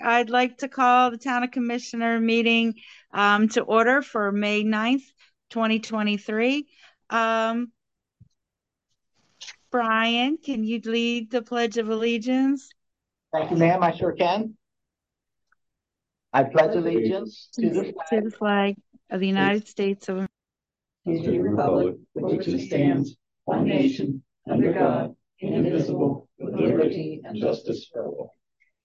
I'd like to call the Town of Commissioner meeting to order for May 9th, 2023. Um, Brian, can you lead the Pledge of Allegiance? Thank you, ma'am. I sure can. I pledge allegiance to the To flag the flag of the United States of America. and to the republic for which it stands, one nation, under God, indivisible, with liberty and justice for all.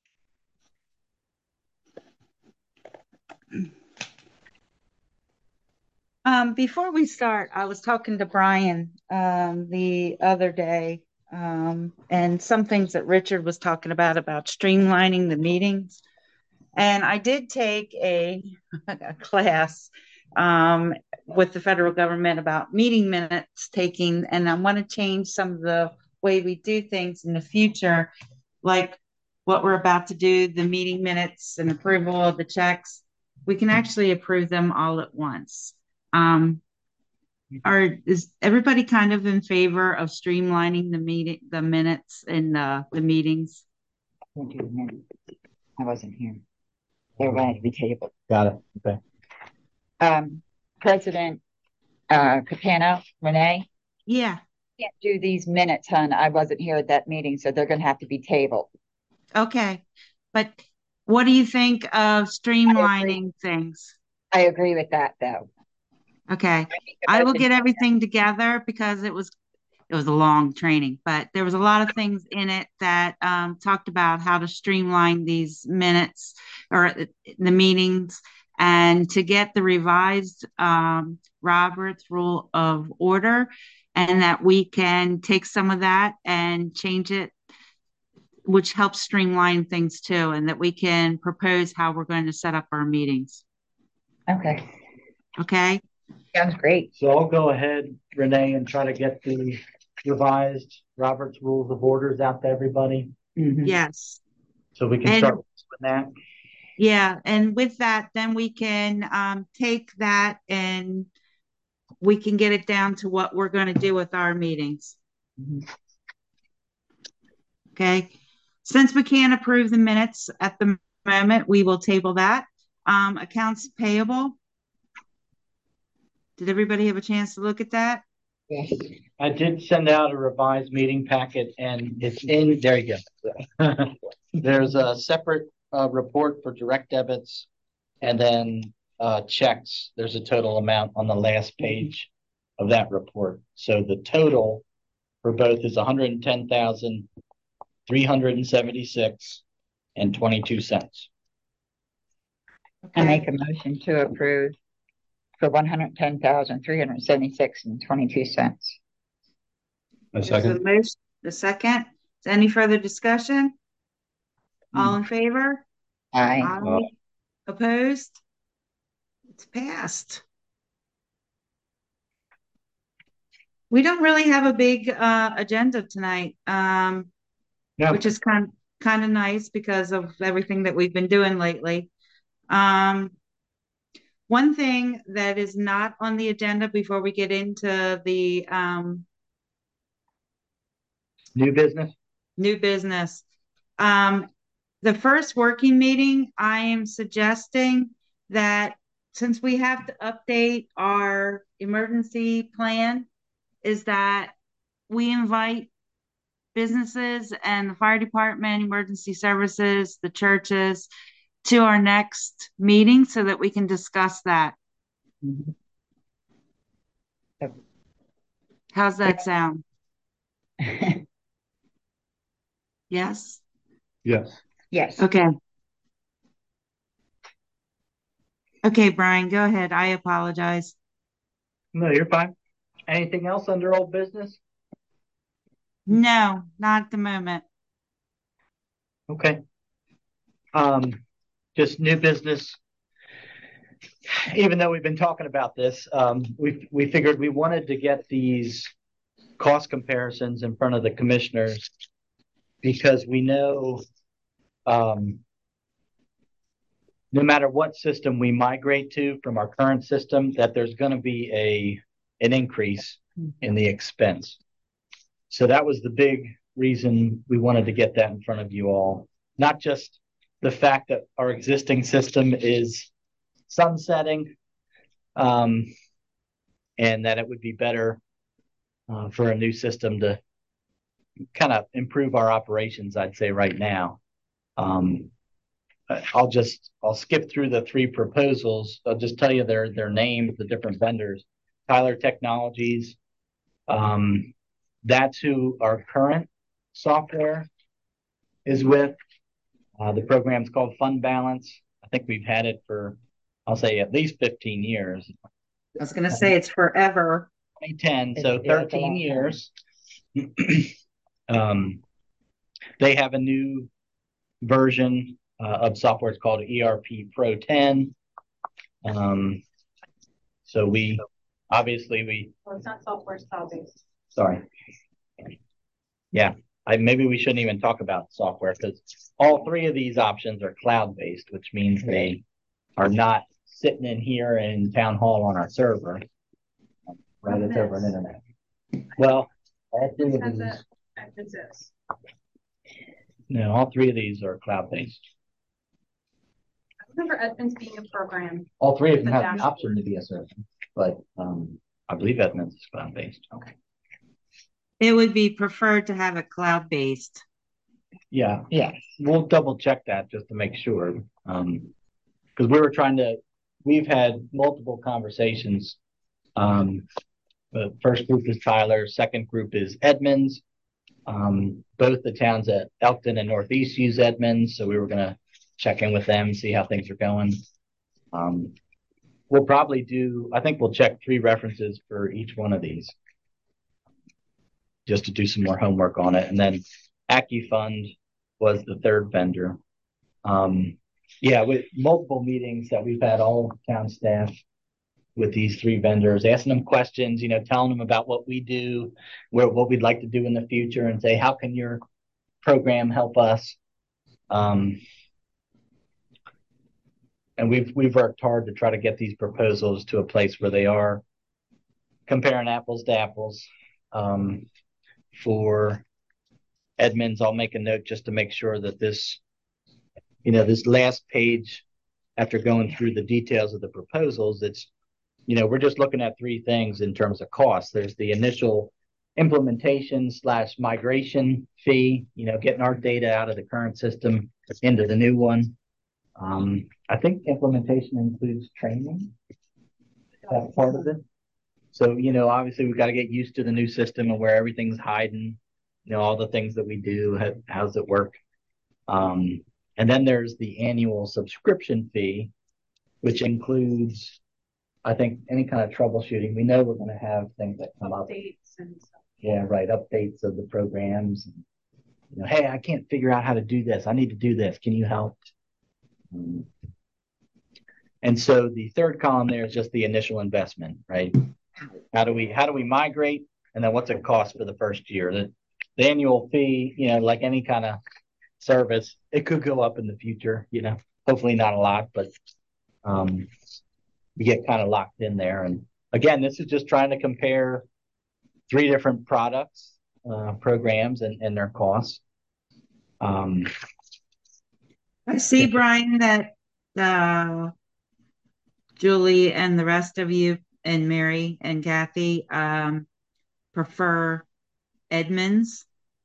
Before we start, I was talking to Brian the other day, and some things that Richard was talking about streamlining the meetings. And I did take a class with the federal government about meeting minutes taking, and I want to change some of the way we do things in the future, like what we're about to do, the meeting minutes and approval of the checks. We can actually approve them all at once. Is everybody kind of in favor of streamlining the minutes and the meetings? I wasn't here. They're going to be tabled. Got it. Okay. President Capano, Renee, Yeah. can't do these minutes, hon. I wasn't here at that meeting, so they're going to have to be tabled. Okay. But what do you think of streamlining things? I agree with that, though. Okay. I will get everything together because it was a long training, but there was a lot of things in it that talked about how to streamline these minutes or the meetings and to get the revised Robert's Rule of Order, and that we can take some of that and change it, which helps streamline things too, and that we can propose how we're going to set up our meetings. Okay. Okay. Sounds great. So I'll go ahead, Renee, and try to get the revised Robert's Rules of Orders out to everybody. Mm-hmm. Yes. So we can start with that. Yeah. And with that, then we can take that and we can get it down to what we're going to do with our meetings. Mm-hmm. Okay. Since we can't approve the minutes at the moment, we will table that. Accounts payable. Did everybody have a chance to look at that? Yes. I did send out a revised meeting packet, and it's in there. You go. There's a separate report for direct debits, and then checks. There's a total amount on the last page of that report. So the total for both is $110,376.22. I make a motion to approve for $110,376.22. A second. The second. Is any further discussion? All in favor? Aye. Aye. Opposed? It's passed. We don't really have a big agenda tonight, which is kind of nice because of everything that we've been doing lately. One thing that is not on the agenda before we get into the New business. The first working meeting, I am suggesting that since we have to update our emergency plan, is that we invite businesses and the fire department, emergency services, the churches to our next meeting so that we can discuss that. Mm-hmm. How's that sound? Yes? Yes. Yes. Okay. Okay, Brian, go ahead. I apologize. No, you're fine. Anything else under old business? No, not at the moment. Okay. Just new business. Even though we've been talking about this, we figured we wanted to get these cost comparisons in front of the commissioners because we know no matter what system we migrate to from our current system, that there's going to be an increase in the expense. So that was the big reason we wanted to get that in front of you all, not just the fact that our existing system is sunsetting, and that it would be better for a new system to kind of improve our operations, I'd say right now. I'll skip through the three proposals. I'll just tell you their names, the different vendors. Tyler Technologies, that's who our current software is with. The program's called Fund Balance. I think we've had it for, I'll say, at least 15 years. I was going to say it's forever. 2010, so 13 years. They have a new version of software. It's called ERP Pro 10. So we obviously. Well, it's not software, it's cloud-based. Sorry. Yeah, maybe we shouldn't even talk about software because all three of these options are cloud-based, which means they are not sitting in here in town hall on our server. Right, it's over an internet. Well, all three of these. No, all three of these are cloud-based. I remember Edmunds being a program. All three of them have the option to be a server, but I believe Edmunds is cloud-based. Okay. It would be preferred to have it cloud-based. Yeah, we'll double check that just to make sure. Because we've had multiple conversations. The first group is Tyler, second group is Edmunds. Both the towns at Elkton and Northeast use Edmunds, so we were going to check in with them, see how things are going. We'll probably I think we'll check 3 references for each one of these just to do some more homework on it. And then AccuFund was the third vendor. With multiple meetings that we've had, all town staff with these 3 vendors, asking them questions, telling them about what we do, what we'd like to do in the future, and say, how can your program help us? And we've worked hard to try to get these proposals to a place where they are comparing apples to apples. For Edmunds, I'll make a note just to make sure that this last page, after going through the details of the proposals, we're just looking at 3 things in terms of cost. There's the initial implementation / migration fee, getting our data out of the current system into the new one. I think implementation includes training. That's part of it. So, obviously we've got to get used to the new system and where everything's hiding, all the things that we do, how does it work? And then there's the annual subscription fee, which includes, I think, any kind of troubleshooting. We know we're going to have things that come up. Updates and stuff. Yeah, right. Updates of the programs. Hey, I can't figure out how to do this. I need to do this. Can you help? And so the third column there is just the initial investment, right? How do we migrate? And then what's it cost for the first year? The annual fee, like any kind of service, it could go up in the future, hopefully not a lot, but we get kind of locked in there. And again, this is just trying to compare 3 different products, programs and their costs. I see, Brian, that Julie and the rest of you and Mary and Kathy prefer Edmunds.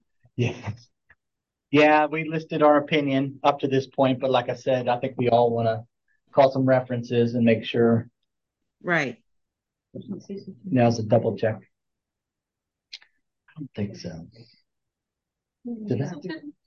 Yeah, we listed our opinion up to this point, but like I said, I think we all want to call some references and make sure. Right. Now's a double check. I don't think so. Did that?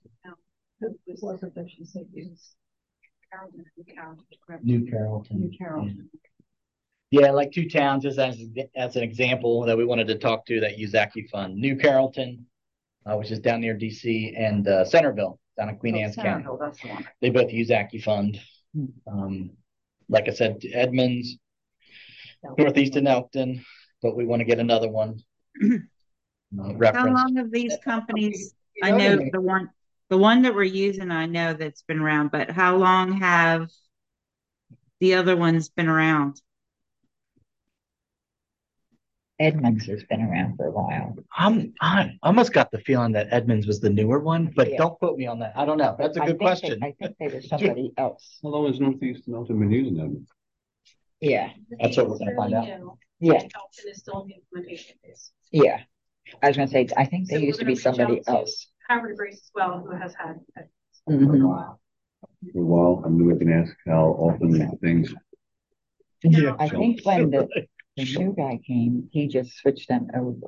New Carrollton. Yeah, like 2 towns as an example that we wanted to talk to that use AccuFund. New Carrollton, which is down near DC, and Centerville down in Queen Anne's County. That's the one. They both use AccuFund. Like I said, Edmunds, Northeast and Elkton, but we want to get another one. How long have these companies? I know the one that we're using, I know that's been around, but how long have the other ones been around? Edmonds has been around for a while. I almost got the feeling that Edmonds was the newer one, but Yeah. don't quote me on that. I don't know. That's a good question. I think they were somebody else. How long has Northeast and Elton been using them? Yeah, That's what we're gonna find out. yeah, Elton is still in the implementation phase. yeah. I was gonna say, I think So they we're used to gonna be reach out somebody to else. Howard Grace as well, who has had. Mhm. For a while, I knew I can ask how often things. Yeah. I think when the new guy came, he just switched them over.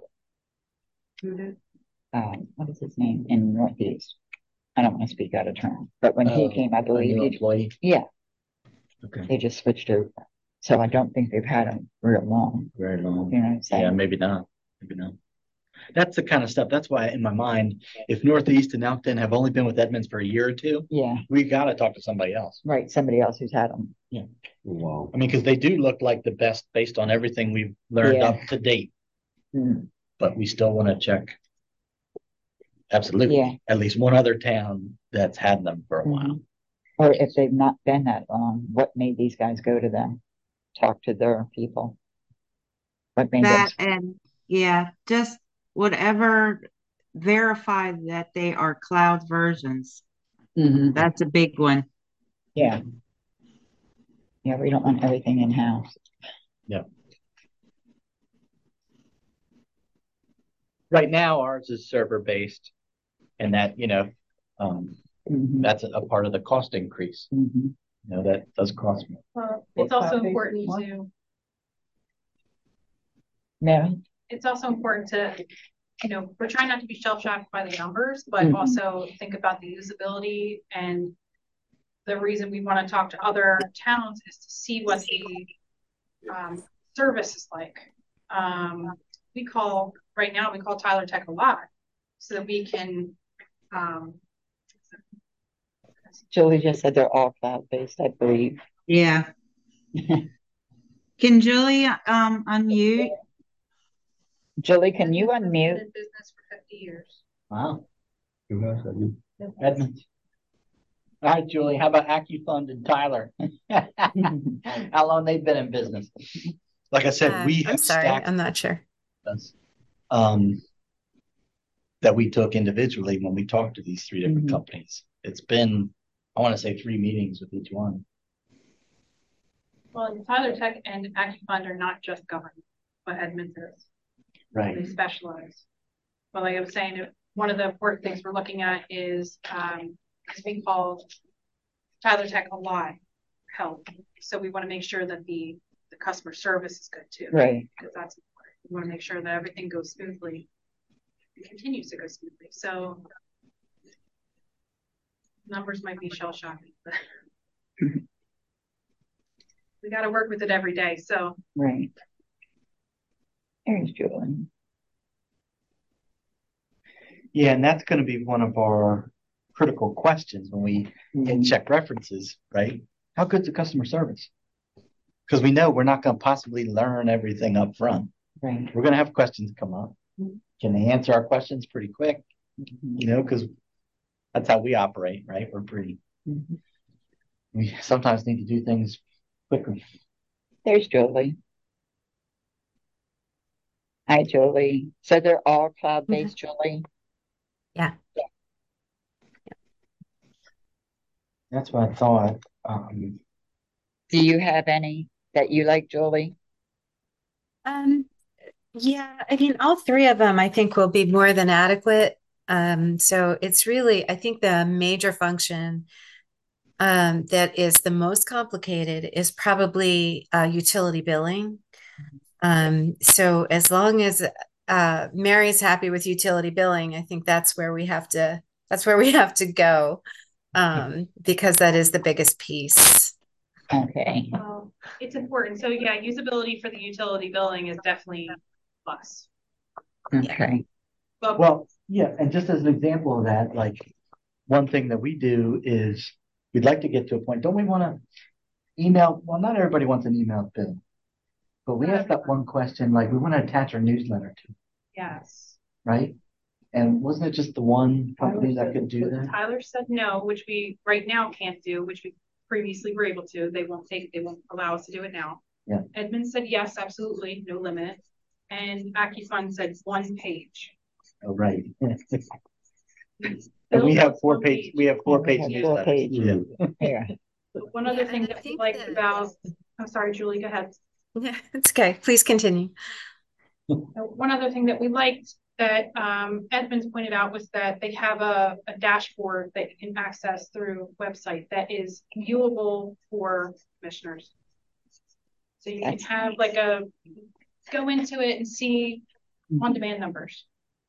What is his name in Northeast? I don't want to speak out of turn, but when he came, I A believe new he, employee. yeah, Okay. they just switched over. So I don't think they've had him real long. Very long. You know what I'm saying? Yeah, maybe not. Maybe not. That's the kind of stuff. That's why in my mind, if Northeast and Elkton have only been with Edmonds for a year or two, Yeah, we got to talk to somebody else. right. Somebody else who's had them. Wow. I mean, because they do look like the best based on everything we've learned Yeah. up to date, Mm. but we still want to check. Absolutely. Yeah. At least one other town that's had them for a while. Mhm. Or if they've not been that long, what made these guys go to them? Talk to their people. What made them? That and yeah, just whatever, verify that they are cloud versions. Mhm. That's a big one. Yeah. Yeah, we don't want everything in house. Right now, ours is server based, and that Mhm. that's a part of the cost increase. Mhm. That does cost more. It's also important to, Mary? it's also important to, we're trying not to be shell shocked by the numbers, but Mhm. also think about the usability. And the reason we want to talk to other towns is to see what the service is like. Right now we call Tyler Tech a lot so that we can, Julie just said they're all cloud-based, I believe. Yeah. Can Julie unmute? Julie, can you Edmonds has been unmute? in business for 50 years. Wow. Who has that? Edmonds. All right, Julie, how about AccuFund and Tyler? How long they've been in business? Like I said, we I'm have sorry, stacked I'm not sure. this, that we took individually when we talked to these three different Mhm. companies. It's been, I want to say 3 meetings with each one. Well, Tyler Tech and AccuFund are not just government, but Edmonds is. Right. They specialize. But like I was saying, one of the important things we're looking at is something called Tyler Tech Alive Health. So we want to make sure that the customer service is good too. Right. Because that's important. We want to make sure that everything goes smoothly and continues to go smoothly. So numbers might be shell shocking, but we got to work with it every day. So Right. There's Julie. Yeah, and that's going to be one of our critical questions when we check references, right? How good's the customer service? Because we know we're not going to possibly learn everything up front. Right. We're going to have questions come up. Can they answer our questions pretty quick? Mhm. Because that's how we operate, right? Mhm. We sometimes need to do things quickly. There's Julie. Hi, Julie. So they're all cloud-based, Julie? Yeah. That's what I thought. Do you have any that you like, Julie? Um, yeah, I mean, all three of them I think will be more than adequate. So it's really, I think the major function that is the most complicated is probably utility billing. So as long as Mary's happy with utility billing, I think that's where we have to go, because that is the biggest piece. Okay. it's important. So yeah, usability for the utility billing is definitely plus. Okay. But Well, yeah, and just as an example of that, like one thing that we do is we'd like to get to a point. Don't we want to email? Well, not everybody wants an email bill, but we asked that one question, like we want to attach our newsletter to, yes. right? And wasn't it just the one company that could do that? Tyler said no, which we right now can't do, which we previously were able to. They won't allow us to do it now. Yeah. Edmund said yes, absolutely, no limit. and AccuFund said 1 page. Oh, right. And Bill we have says 4 1 page, we have 4-page We have 4 newsletters. pages. Yeah. Yeah. One other Yeah, thing and I that we think liked that- about, I'm sorry, Julie, go ahead. Yeah, it's okay. Please continue. One other thing that we liked that Edmonds pointed out was that they have a dashboard that you can access through website that is viewable for commissioners. So you can have like go into it and see on-demand numbers.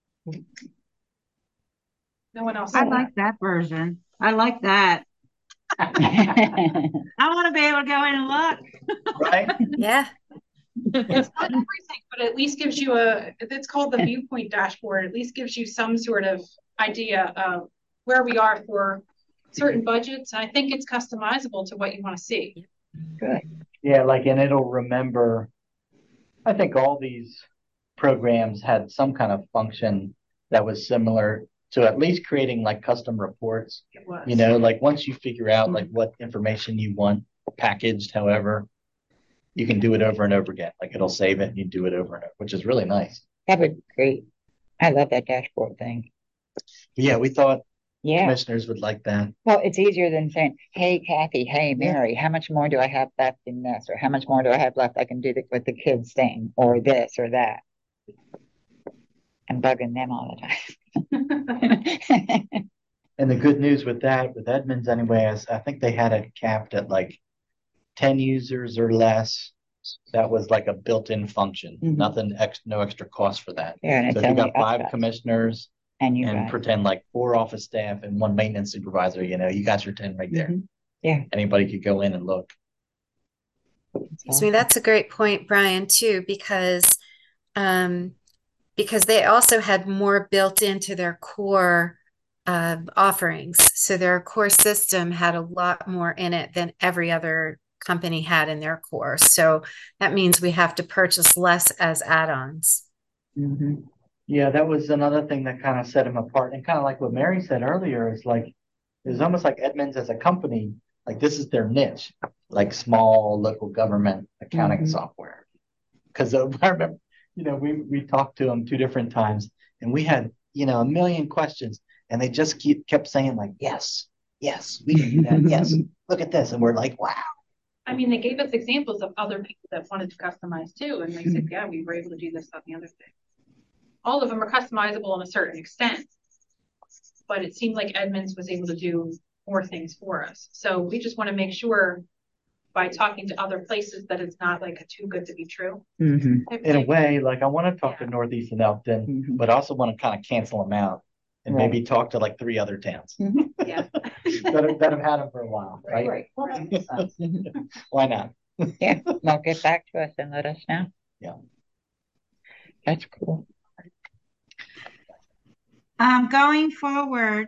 No one else. I like that version. I like that. I want to be able to go in and look. Right? Yeah. It's not everything, but at least gives you it's called the viewpoint dashboard. At least gives you some sort of idea of where we are for certain budgets. And I think it's customizable to what you want to see. Good. Yeah, like, and it'll remember, I think all these programs had some kind of function that was similar to at least creating like custom reports. It was. You know, like once you figure out like what information you want packaged, however, you can do it over and over again. Like it'll save it and you do it over and over, which is really nice. That would be great. I love that dashboard thing. But yeah, we thought Yeah. commissioners would like that. Well, it's easier than saying, hey, Kathy, hey, Mary, how much more do I have left in this? Or how much more do I have left I can do with the kids thing or this or that? I'm bugging them all the time. And the good news with that, with Edmonds anyway, is I think they had it capped at like 10 users or less. That was like a built-in function. Mhm. Nothing no extra cost for that. Yeah, and So it's if you only got 5 us commissioners and you and guys. pretend like 4 office staff and 1 maintenance supervisor, you know, you got your 10 right there. Mhm. Yeah. Anybody could go in and look. Excuse me, that's a great point, Brian, too, because they also had more built into their core offerings. So their core system had a lot more in it than every other company had in their core. So that means we have to purchase less as add-ons. Mhm. Yeah, that was another thing that kind of set them apart. And kind of like what Mary said earlier, is like, it's almost like Edmonds as a company, like this is their niche, like small local government accounting Mhm. software. Because I remember, you know, we talked to them 2 different times and we had, you know, a million questions and they just kept saying like, yes, we can do that. Yes, look at this. And we're like, wow. I mean, they gave us examples of other people that wanted to customize too. And they said, yeah, we were able to do this, that, and the other thing. All of them are customizable in a certain extent, but it seemed like Edmonds was able to do more things for us. So we just want to make sure by talking to other places that it's not like a too good to be true. Mhm. In a way, like I want to talk to Northeast and Elkton, Mhm. but I also want to kind of cancel them out and Right. maybe talk to like 3 other towns Yeah. that have had them for a while, right? Well, that makes sense. Why not? Yeah. Well, get back to us and let us know. Yeah. That's cool. Going forward,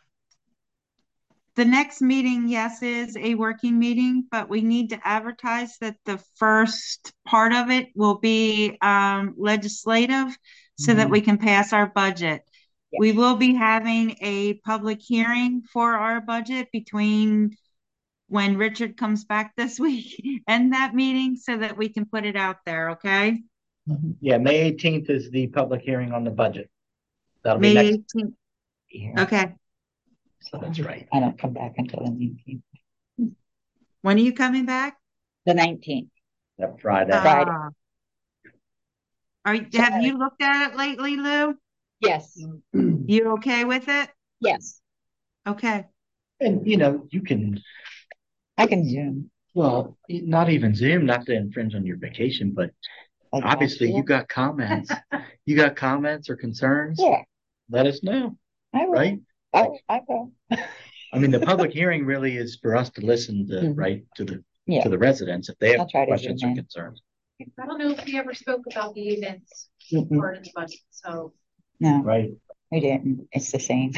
the next meeting, yes, is a working meeting, but we need to advertise that the first part of it will be legislative so that we can pass our budget. We will be having a public hearing for our budget between when Richard comes back this week and that meeting so that we can put it out there, okay? Yeah, May 18th is the public hearing on the budget. That'll be May next. 18th. Yeah. Okay. So that's right. I don't come back until the 19th. When are you coming back? The 19th. That Friday. Friday. Have you looked at it lately, Lou? Yes. You okay with it? Yes. Okay. And you know, you can, I can Zoom. well, not even Zoom, not to infringe on your vacation, but Like obviously last you got comments. You got comments or concerns? year. Yeah. Let us know, I will. right? Oh, I will. I mean, the public hearing really is for us to listen to, Mhm. right, to the Yeah. residents if they I'll have try to questions Zoom or in. concerns. I don't know if we ever spoke about the events Mm-mm. part of the budget. So No, Right? we didn't. It's the same.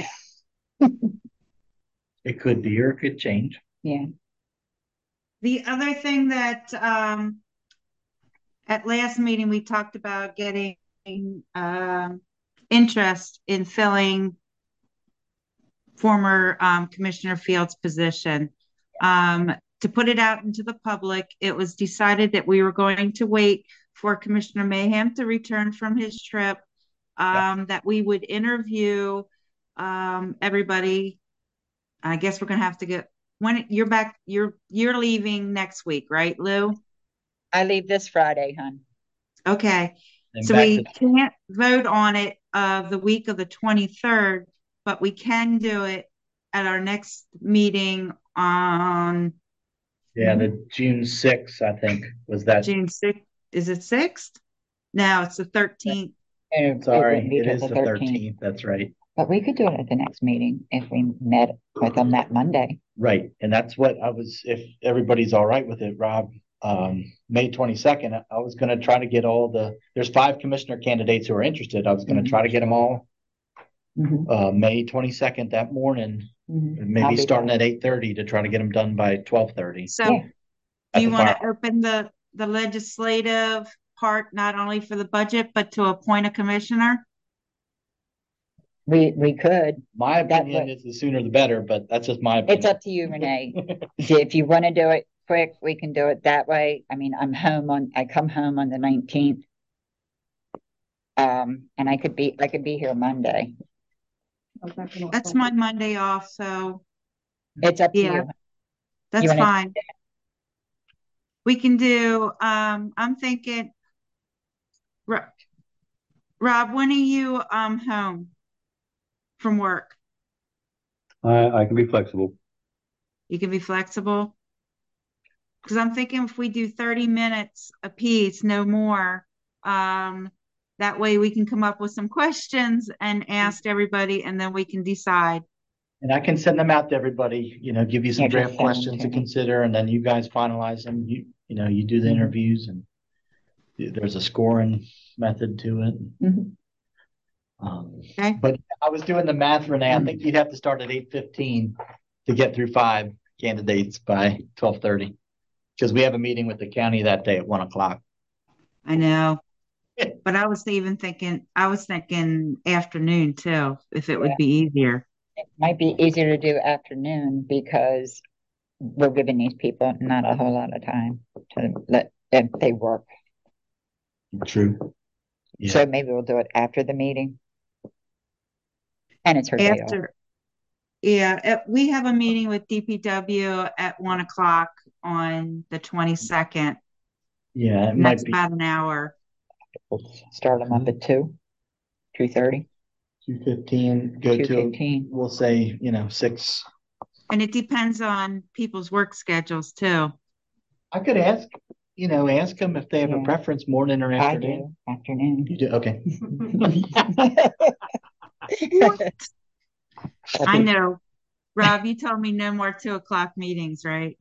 It could be or it could change. Yeah. The other thing that at last meeting we talked about getting interest in filling former Commissioner Fields' position. To put it out into the public, it was decided that we were going to wait for Commissioner Mayhem to return from his trip, that we would interview everybody. I guess we're gonna have to get when you're back. You're leaving next week, right, Lou? I leave this Friday, hon. Okay. And So back we to can't vote on it the week of the 23rd, but we can do it at our next meeting on the June 6th, I think, was that. June 6th. Is it 6th? No, it's the 13th. Sorry, wouldn't be it till is the 13th. That's right. But we could do it at the next meeting if we met with them that Monday. Right. And that's what if everybody's all right with it, Rob, May 22nd, I was going to try to get there's 5 commissioner candidates who are interested. I was going to try to get them all May 22nd that morning, maybe starting at 8:30 to try to get them done by 12:30. So do you want to open the legislative part, not only for the budget, but to appoint a commissioner? We could. My opinion is the sooner the better, but that's just my opinion. It's up to you, Renee. If you want to do it quick, we can do it that way. I mean, I come home on the 19th. And I could be here Monday. That's my Monday off, so it's up to you. That's fine. We can do, I'm thinking, Rob, when are you home from work? I can be flexible. You can be flexible? Because I'm thinking if we do 30 minutes a piece, no more, that way we can come up with some questions and ask everybody, and then we can decide. And I can send them out to everybody, give you some draft questions to consider, and then you guys finalize them. You do the interviews, and there's a scoring method to it. Okay. But I was doing the math, Renee. I think you'd have to start at 8:15 to get through 5 candidates by 12:30, because we have a meeting with the county that day at 1:00. I know. But I was thinking afternoon too, if it would be easier. It might be easier to do afternoon because we're giving these people not a whole lot of time to let them they work. True. Yeah. So maybe we'll do it after the meeting. And it's her day off. Yeah, we have a meeting with DPW at 1:00 on the 22nd. Yeah, it might be about an hour. We'll start them up at 2:30. 2:15. Go 2:15. We'll say 6. And it depends on people's work schedules too. I could ask them if they have a preference, morning or afternoon. I do. Afternoon. You do? Okay. I know. Rob, you told me no more 2:00 meetings, right?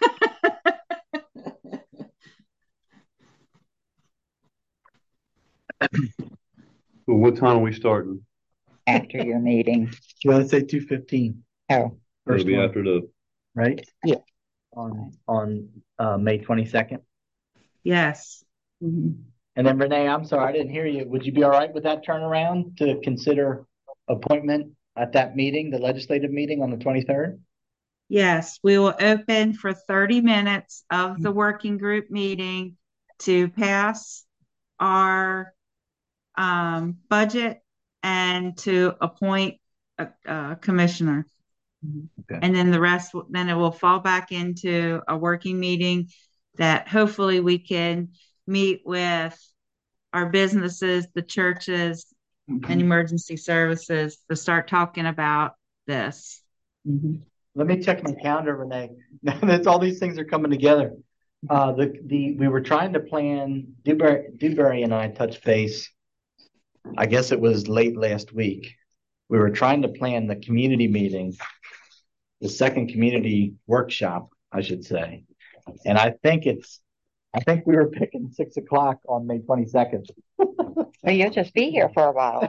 Well, what time are we starting? After your meeting. Well, let's say 2:15. Oh. It'll be after the right? Yeah. On May 22nd. Yes. And then Renee, I'm sorry, I didn't hear you. Would you be all right with that turnaround to consider appointment at that meeting, the legislative meeting on the 23rd? Yes, we will open for 30 minutes of the working group meeting to pass our budget and to appoint a commissioner. Okay. And then the rest, then it will fall back into a working meeting that hopefully we can meet with our businesses, the churches, and emergency services to start talking about this. Let me check my calendar, Renee. That's all these things are coming together. We were trying to plan. Dewberry and I touched base. I guess it was late last week. We were trying to plan the community meeting, the second community workshop, I should say. And I think we were picking 6:00 on May 22nd. Well, you'll just be here for a while.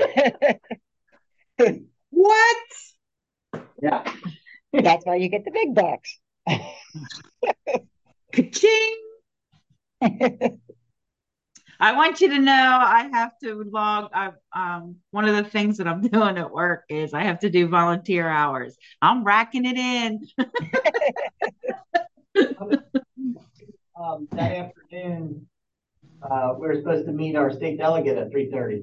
What? Yeah. That's why you get the big bucks. Ka-ching! I want you to know I have to log. One of the things that I'm doing at work is I have to do volunteer hours. I'm racking it in. That afternoon, we're supposed to meet our state delegate at 3:30.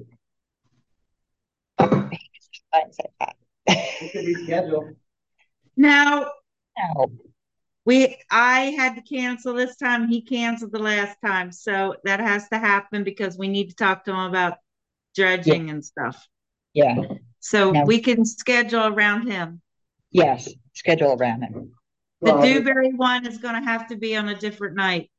I said that. It could be scheduled. Now, No, I had to cancel this time. He canceled the last time. So that has to happen because we need to talk to him about dredging and stuff. yeah, So No. we can schedule around him. yes, schedule around it. The Well, Dewberry one is going to have to be on a different night.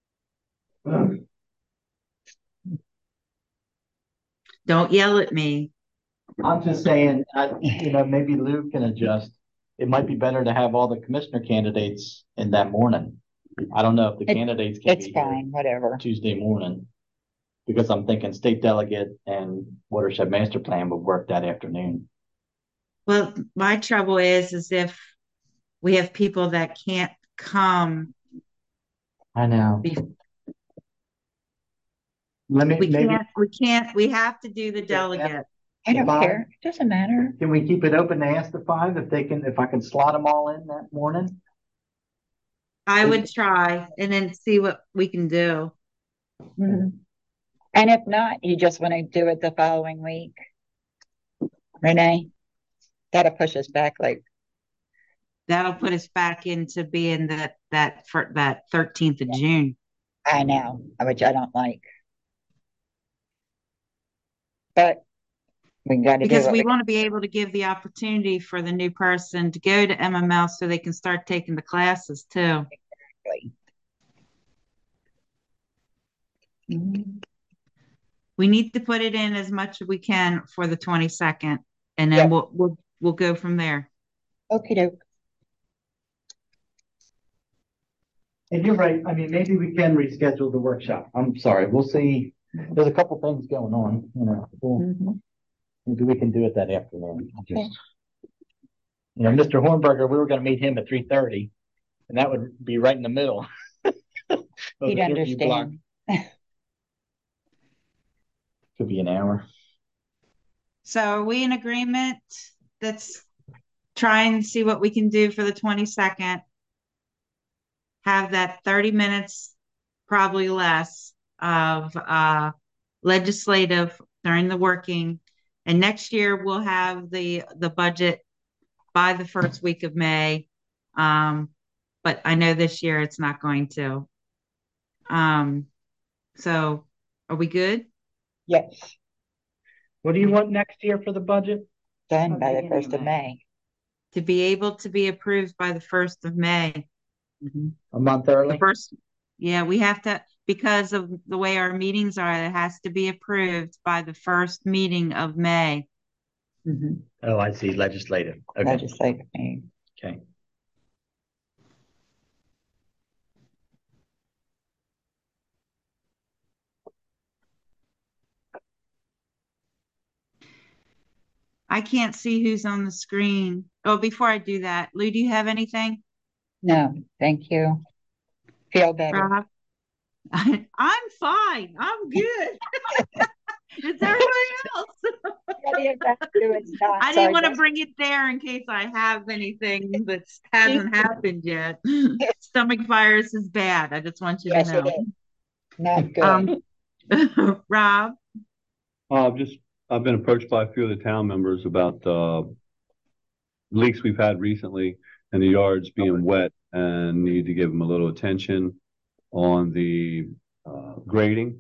Don't yell at me. I'm just saying, maybe Lou can adjust. It might be better to have all the commissioner candidates in that morning. I don't know if the candidates can It's be here fine, whatever. Tuesday morning. Because I'm thinking state delegate and watershed master plan would work that afternoon. Well, my trouble is if we have people that can't come. I know. We have to do the delegate. I don't Five. care. It doesn't matter. Can we keep it open to ask the 5 if I can slot them all in that morning? I would try and then see what we can do. Mhm. And if not, you just want to do it the following week, Renee? That'll push us back like, That'll put us back into being that 13th of June. I know, which I don't like. But we got to do Because what we want to be able to give the opportunity for the new person to go to MML so they can start taking the classes too. Mhm. We need to put it in as much as we can for the 22nd, and then Yep. we'll go from there. Okie doke. And you're right. I mean, maybe we can reschedule the workshop. I'm sorry. We'll see. There's a couple things going on, Mhm. maybe we can do it that afternoon. Mr. Hornberger, we were going to meet him at 3:30, and that would be right in the middle. of the He'd interview block. understand. Could be an hour. So are we in agreement? Let's try and see what we can do for the 22nd. Have that 30 minutes, probably less, of legislative during the working. And next year we'll have the budget by the first week of May. But I know this year it's not going to. So are we good? Yes, What do you want next year for the budget? done by the 1st of May. To be able to be approved by the 1st of May. Mhm. A month early? Yeah, we have to, because of the way our meetings are, it has to be approved by the first meeting of May. Mhm. Oh, I see. Legislative. Okay. Legislative meeting. Okay. I can't see who's on the screen. Oh, before I do that, Lou, do you have anything? No, thank you. Feel better. Rob? I'm fine. I'm good. It's everybody else. I didn't want to bring it there in case I have anything that hasn't happened yet. Stomach virus is bad. I just want you to know. It is. Not good. Rob? I've been approached by a few of the town members about leaks we've had recently and the yards being wet and need to give them a little attention on the grading.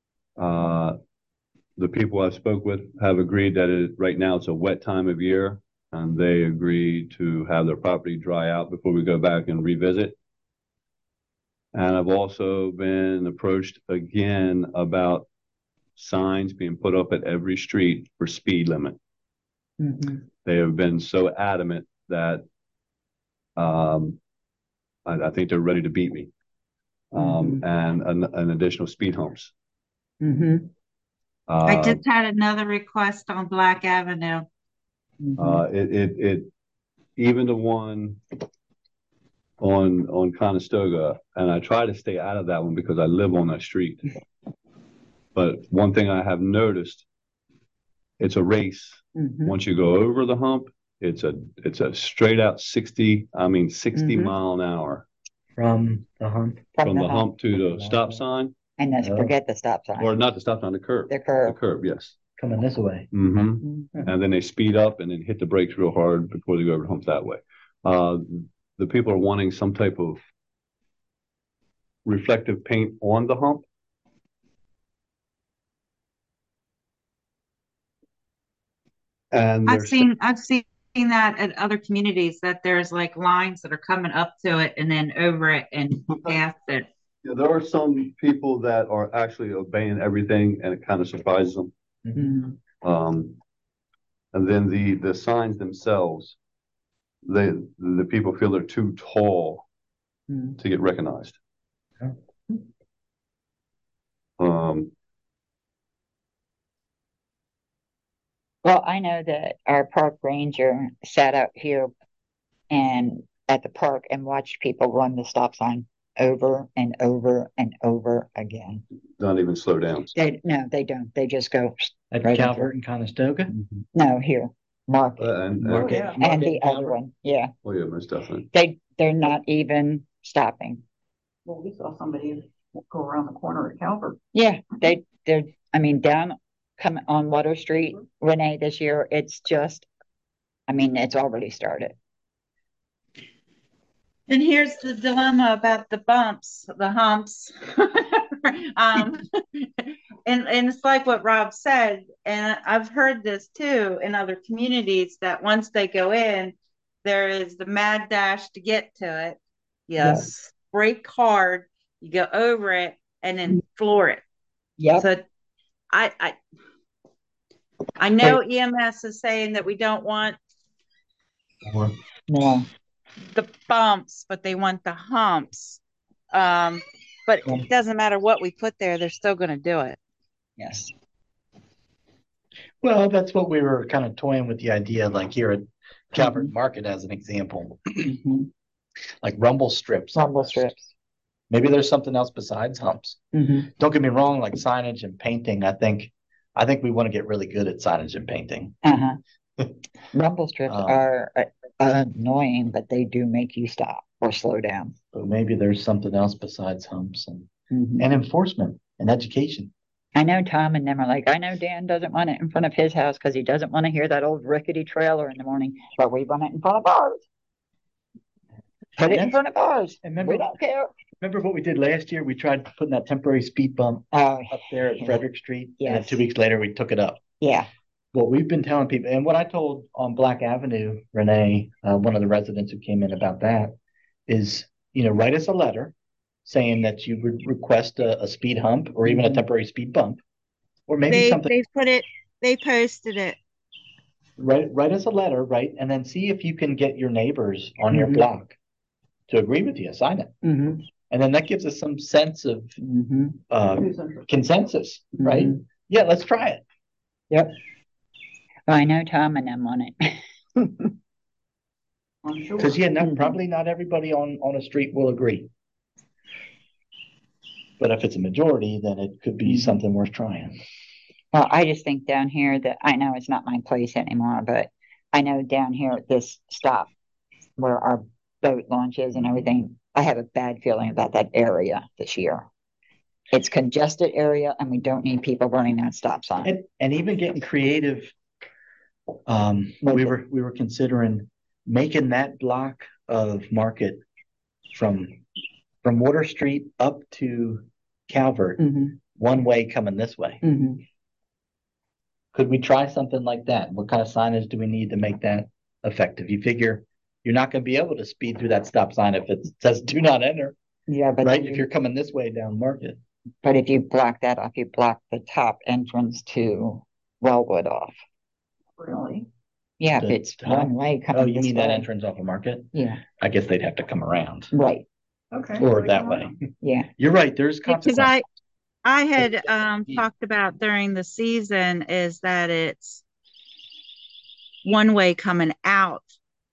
The people I spoke with have agreed that right now it's a wet time of year, and they agree to have their property dry out before we go back and revisit. And I've also been approached again about signs being put up at every street for speed limit. Mhm. They have been so adamant that I think they're ready to beat me. And an additional speed humps. Mhm. I just had another request on Black Avenue. Mhm. Even the one on Conestoga, and I try to stay out of that one because I live on that street. But one thing I have noticed, it's a race. Mhm. Once you go over the hump, it's a straight out 60 Mhm. mile an hour From the hump. from the hump to the stop sign. And then Oh. forget the stop sign, Or not the stop sign, the curb. the The curve. curb, yes. Coming this way. Mm-hmm. And then they speed up and then hit the brakes real hard before they go over the hump that way. The people are wanting some type of reflective paint on the hump. And I've seen that at other communities that there's like lines that are coming up to it and then over it and past it. yeah, there are some people that are actually obeying everything and it kind of surprises them. Mhm. And then the signs themselves, the people feel they're too tall Mhm. to get recognized. Oh. Um, Well, I know that our park ranger sat out here and at the park and watched people run the stop sign over and over and over again. not even slow down. No, they don't. They just go At right Calvert and Conestoga. no here, Mark, And Market. yeah. and Market the other Calvert. one. Yeah, oh yeah, most definitely. they're not even stopping. Well, we saw somebody go around the corner at Calvert. Yeah, they're. I mean, down coming on Water Street, Renee, this year, it's just. I mean, it's already started. And here's the dilemma about the bumps, the humps. um, and it's like what Rob said, and I've heard this too in other communities that once they go in, there is the mad dash to get to it. Yes, brake hard, you go over it, and then floor it. Yep. So I know EMS is saying that we don't want More. the bumps, but they want the humps. But it doesn't matter what we put there, they're still going to do it. Yes. Well, that's what we were kind of toying with the idea, like here at Calvert Market as an example, like rumble strips. Rumble strips. Maybe there's something else besides humps. Don't get me wrong, like signage and painting. I think we want to get really good at signage and painting. Rumble strips are annoying, but they do make you stop or slow down. But maybe there's something else besides humps and enforcement and education. I know Tom and them are like, I know Dan doesn't want it in front of his house because he doesn't want to hear that old rickety trailer in the morning, but we want it in front of ours. Put it in front of ours. Remember, we don't care. Remember what we did last year? We tried putting that temporary speed bump up there at Frederick Street. Yes. And then 2 weeks later, we took it up. Yeah. What we've been telling people, and what I told on Black Avenue, Renee, one of the residents who came in about that, is, write us a letter saying that you would request a speed hump or even a temporary speed bump, or maybe something. They posted it. Write us a letter, right? And then see if you can get your neighbors on your block to agree with you, sign it. And then that gives us some sense of consensus, right? Yeah, let's try it. Yep. Well, I know Tom and them on it. I'm sure. Because probably not everybody on a street will agree. But if it's a majority, then it could be something worth trying. Well, I just think down here that I know it's not my place anymore, but I know down here at this stop where our boat launch is and everything, I have a bad feeling about that area this year. It's congested area and we don't need people running that stop sign. And even getting creative, we were considering making that block of Market from Water Street up to Calvert one way coming this way. Could we try something like that? What kind of signage do we need to make that effective? You figure you're not going to be able to speed through that stop sign if it says do not enter. Yeah, but right, if you're coming this way down Market. But if you block that off, you block the top entrance to Wellwood off. Really? Yeah, if it's one way coming. Oh, you this mean way. that entrance off of Market? Yeah. I guess they'd have to come around. Right. Okay. Or that way. Yeah. You're right. There's Because consequences. I had talked about during the season is that it's one way coming out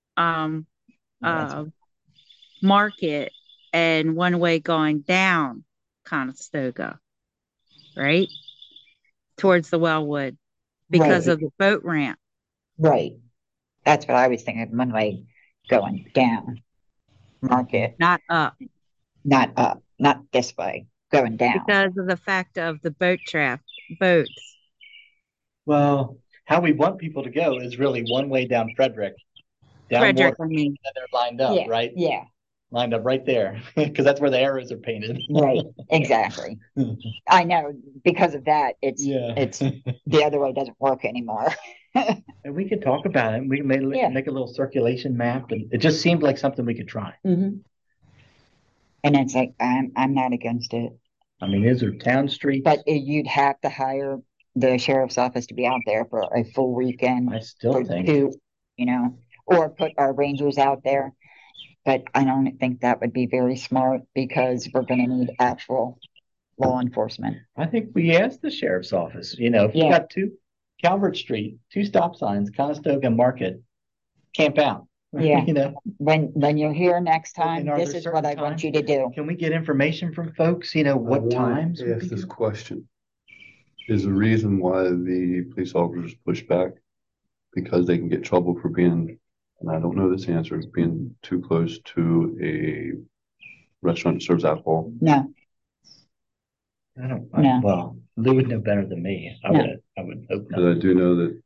Market and one way going down Conestoga, right? Towards the Wellwood because of the boat ramp. Right. That's what I was thinking. One way going down Market. Not up. Not up. Not this way. going down. because of the fact of the boats. Well, how we want people to go is really one way down Frederick, down Frederick, Morgan, I mean, and they're lined up, Yeah, right? yeah, Lined up right there, because that's where the arrows are painted. right, exactly. I know because of that, it's Yeah. the other way doesn't work anymore. And we could talk about it. We can make, Yeah. make a little circulation map, and it just seemed like something we could try. And it's like I'm not against it, I mean, is there town streets? but you'd have to hire the sheriff's office to be out there for a full weekend I still for think. two, or put our rangers out there. But I don't think that would be very smart because we're going to need actual law enforcement. I think we asked the sheriff's office, if we Yeah. got Calvert Street, 2 stop signs, Conestoga Market, camp out. Yeah. You know, When you're here next time, And are this there is what I certain want times? you to do. can we get information from folks? What times? would Ask be this good? question. Is the reason why the police officers push back because they can get trouble for being, and I don't know this answer, being too close to a restaurant that serves alcohol? No, I don't. No. Well, Lou would know better than me. I No. would hope But not. I do know that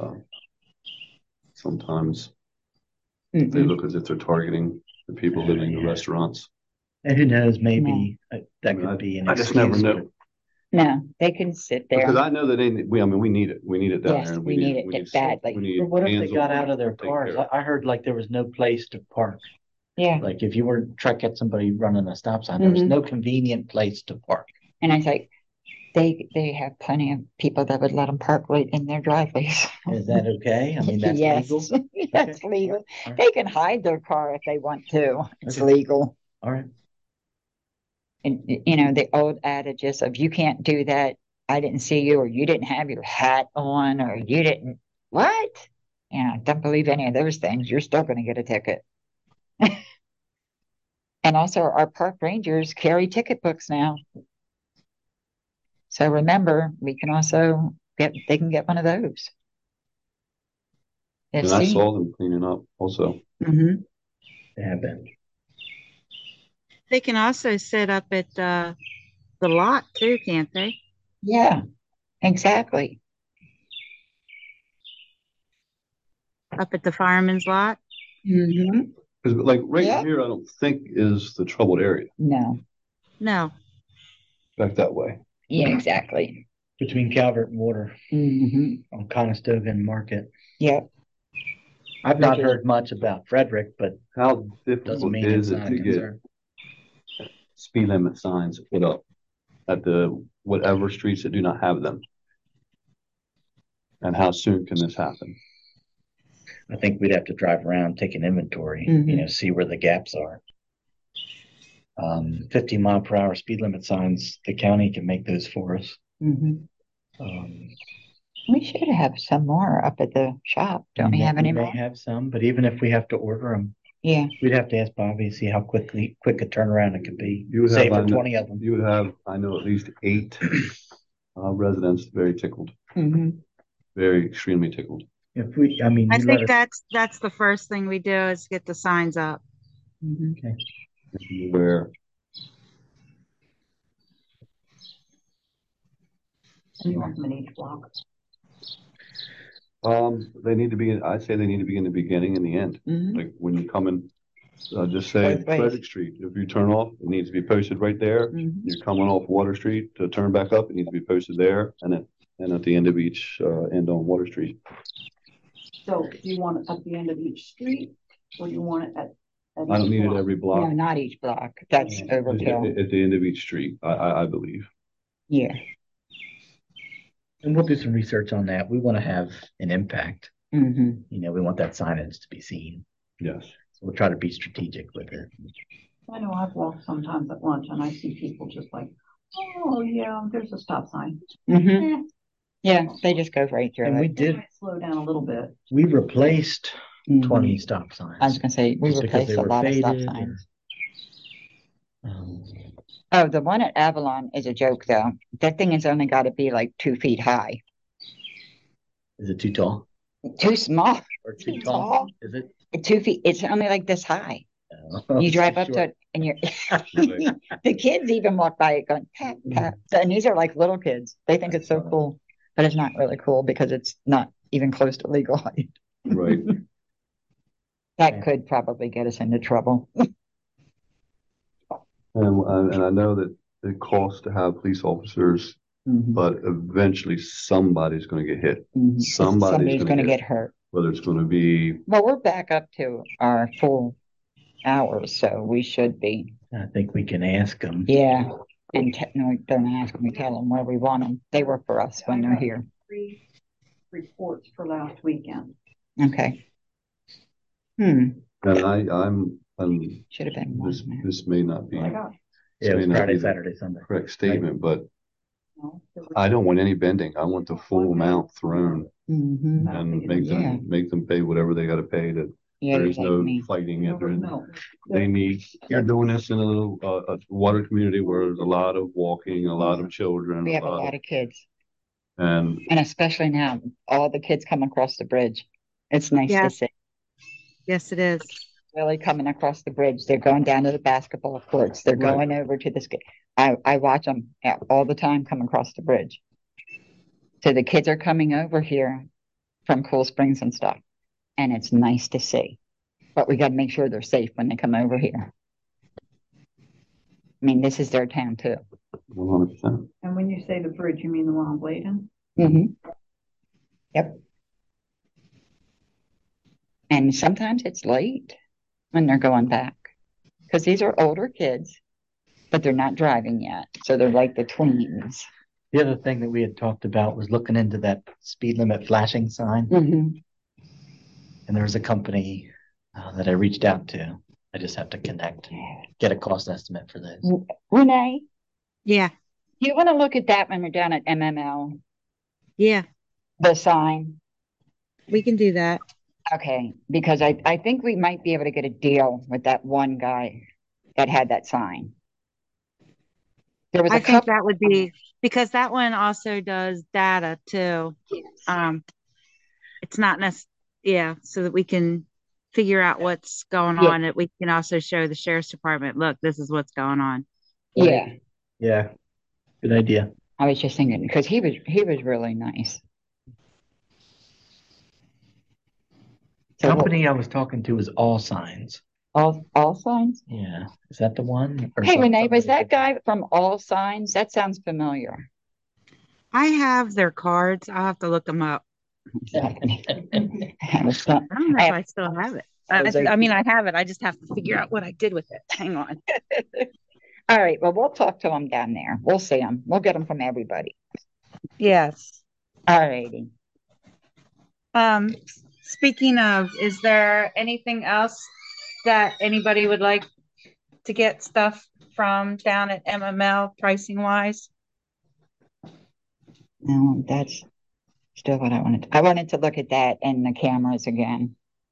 sometimes they Mm-mm. look as if they're targeting the people living in the restaurants. And who knows? Maybe that could be an I just never excuse, know. no, they can sit there. Because I know that we need it. We need it down Yes, there. And we need it badly. We need But what if they hands got on out of their to take cars? care of I heard like there was no place to park. Yeah, Like if you were trying to get somebody running a stop sign, there was Mhm. no convenient place to park. and I was like, they have plenty of people that would let them park right in their driveways. Is that okay? I mean, that's Yes, legal. that's Okay. legal. All right. They can hide their car if they want to. It's Okay. legal. All right. And the old adages of you can't do that. I didn't see you, or you didn't have your hat on, or you didn't what? Don't believe any of those things. You're still going to get a ticket. And also, our park rangers carry ticket books now. So remember, we can also they can get one of those. And I saw them cleaning up also. Mm-hmm. They have been. they can also sit up at the lot too, can't they? Yeah, exactly. Up at the fireman's lot. Mm-hmm. Because like right Yeah. here, I don't think is the troubled area. No. No, Back that way. Yeah, exactly. Between Calvert and Water Mm-hmm. on Conestoga and Market. Yep. I've not Which is- heard much about Frederick, but How doesn't difficult mean is it's it not to a get concern. speed limit signs put up at the whatever streets that do not have them? And how soon can this happen? I think we'd have to drive around, take an inventory, Mhm. see where the gaps are. 50-mile-per-hour speed limit signs, the county can make those for us. Mm-hmm. Um, We should have some more up at the shop. Don't we have any may more? have some, but even if we have to order them, Yeah. we'd have to ask Bobby, see how quick a turnaround it could be. You would Say have, for I know- 20 of them. You would have, I know, at least 8 residents very tickled, Mm-hmm. very extremely tickled. If we, I mean, I you let think us, that's the first thing we do is get the signs up. Mm-hmm. Where And you want them in each block. they need to be, I'd say they need to be in the beginning and the end. Mm-hmm. Like when you come in, just say Both ways. Frederick Street. If you turn off, it needs to be posted right there. Mhm. You're coming off Water Street to turn back up, it needs to be posted there, and at the end of each end on Water Street. So do you want it at the end of each street, or do you want it at? I don't each need it block? every No, block. not each block. That's overkill. At the end of each street, I believe. Yeah. and we'll do some research on that. We want to have an impact. Mm-hmm. We want that signage to be seen. Yes. So we'll try to be strategic with it. I know I've walked sometimes at lunch and I see people just like, oh, yeah, there's a stop sign. Mm-hmm. Eh, Yeah, they just go right through And it. we they did, might slow down a little bit. we replaced Mhm. 20 stop signs. I was gonna say we just because replaced they a were lot of stop faded signs. or, Oh, the one at Avalon is a joke though. That thing has only got to be like 2 feet high. is it too tall Too small. or too Too tall? tall. Is it? 2 feet. It's only like this high. Oh, You it's drive too up to short. it and you're Right. the kids even walk by it going tap tap. And these are like little kids. They think it's so cool, but it's not really cool because it's not even close to legal height. Right. That could probably get us into trouble. And I know that it costs to have police officers, but eventually somebody's going to get hit. Somebody's going to get hurt. Whether it's going to be, Well, we're back up to our full hours, so we should be. I think we can ask them. Yeah. And no, don't ask them, we tell them where we want them. They work for us when they're here. 3 reports for last weekend. Okay. and I'm Should have been this may not be I got Yeah, it was may not Friday, be the Saturday, Sunday. correct statement, but no, there was- I don't want any bending. I want the full amount thrown Mm-hmm. and make them pay whatever they got to pay. That Yeah, there's like no me. fighting it. No, They need. You're doing this in a water community where there's a lot of walking, a lot of children, We have a lot of kids. and And especially now, all the kids come across the bridge. It's nice Yeah. to see. Yes, it is. Really coming across the bridge. They're going down to the basketball courts. They're Right. going over to the I watch them all the time come across the bridge. So the kids are coming over here from Cool Springs and stuff. And it's nice to see. But we got to make sure they're safe when they come over here. I mean, this is their town too. 100%. and when you say the bridge, you mean the one on Bladen? Mm-hmm. Yep. And sometimes it's late when they're going back because these are older kids, but they're not driving yet. So they're like the tweens. The other thing that we had talked about was looking into that speed limit flashing sign. Mm-hmm. And there was a company that I reached out to. I just have to get a cost estimate for this. Renee, Yeah. you want to look at that when we're down at MML, Yeah. the sign? We can do that. Okay, because I think we might be able to get a deal with that one guy that had that sign. There was I a think couple. that would be because that one also does data too. It's not so that we can figure out what's going Yeah. on. That we can also show the sheriff's department, look, this is what's going on. Yeah, Yeah, good idea. I was just thinking because he was really nice. So Company I was talking to was All Signs. all signs. Yeah, is that the one? Or Hey some- Renee, was somebody that guy from All Signs? That sounds familiar. I have their cards. I'll have to look them up. I was I don't know I if have- I still have it. was like- I mean, I have it. I just have to figure out what I did with it. Hang on. All right, well, we'll talk to him down there. We'll see him. We'll get him from everybody. Yes. All righty. Speaking of, is there anything else that anybody would like to get stuff from down at MML pricing wise? No, that's still what I wanted. I wanted to look at that and the cameras again.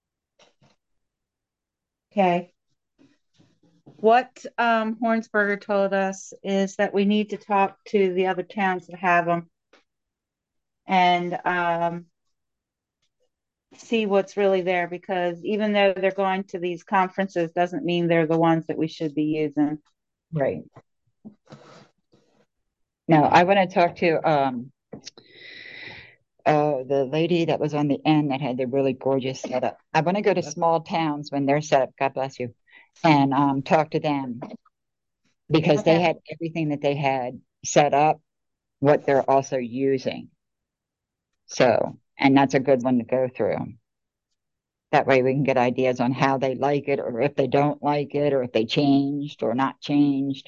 Okay. What Hornsberger told us is that we need to talk to the other towns that have them and see what's really there, because even though they're going to these conferences doesn't mean they're the ones that we should be using. Right. No, I want to talk to the lady that was on the end that had the really gorgeous setup. I want to go to small towns when they're set up. God bless you. And talk to them because they Okay. had everything that they had set up, what they're also using. So, and that's a good one to go through. That way we can get ideas on how they like it, or if they don't like it, or if they changed or not changed.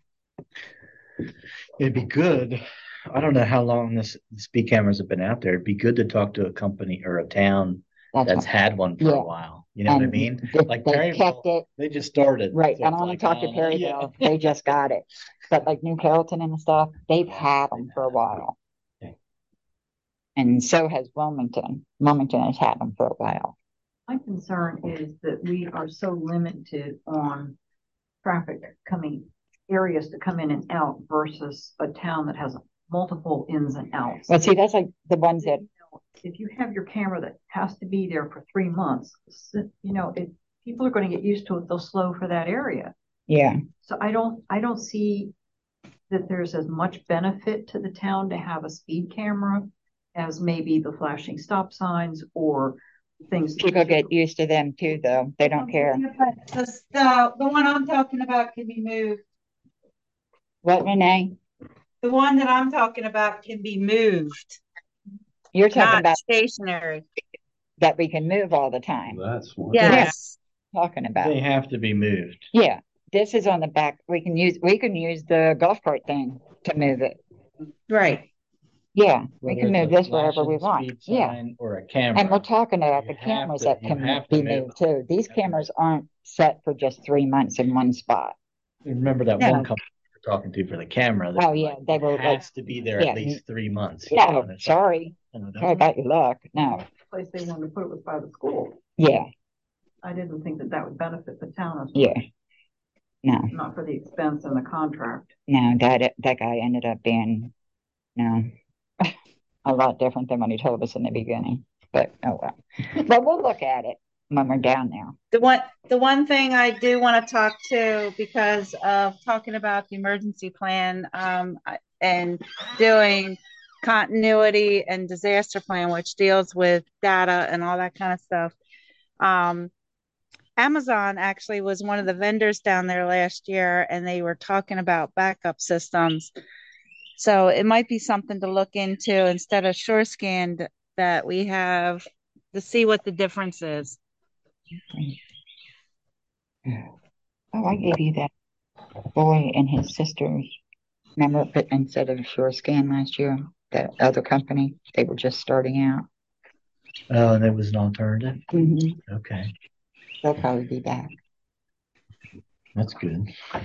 It'd be good. I don't know how long the speed cameras have been out there. It'd be good to talk to a company or a town that's what- had one for Yeah. a while. You know what I and mean? they- Like they Perryville, kept it. they just started. Right, so I it's don't want like, to talk to oh, no, yeah. Perryville. They just got it. But like New Carrollton and stuff, they've had them for a while. Yeah. And so has Wilmington. Wilmington has had them for a while. My concern is that we are so limited on traffic areas to come in and out versus a town that has multiple ins and outs. Well, see, that's like the ones that, If you have your camera that has to be there for 3 months, people are going to get used to it. They'll slow for that area. Yeah. So I don't see that there's as much benefit to the town to have a speed camera as maybe the flashing stop signs or things. People get used to them too, though. They don't care. The one I'm talking about can be moved. What, Renee? The one that I'm talking about can be moved, You're talking not about stationary. that we can move all the time. That's one. Yes. Talking about. They have to be moved. Yeah. This is on the back. We can use the golf cart thing to move it. Right. Yeah. We Whether can it's move a this wherever we flashing want. speed Yeah. sign or a camera. And we're talking about You the have cameras to- that you can have to be move moved too. These cameras aren't set for just 3 months in one spot. Remember that No. one company we're talking to for the camera? Oh, yeah, they were It like- has to be there yeah. at least 3 months. Yeah. And it's Sorry. like, Sorry about your luck. No. The place they wanted to put it was by the school. Yeah. I didn't think that would benefit the town as much. Yeah. No. Not for the expense and the contract. No, that guy ended up being a lot different than what he told us in the beginning. But oh well. But we'll look at it when we're down there. The one thing I do want to talk to, because of talking about the emergency plan, and doing continuity and disaster plan, which deals with data and all that kind of stuff. Amazon actually was one of the vendors down there last year, and they were talking about backup systems. So it might be something to look into instead of SureScan, that we have to see what the difference is. Oh, I gave you that boy and his sisters. Remember, but instead of SureScan last year, that other company, they were just starting out. Oh, and it was an alternative. Mm-hmm. Okay, They'll probably be back. that's good.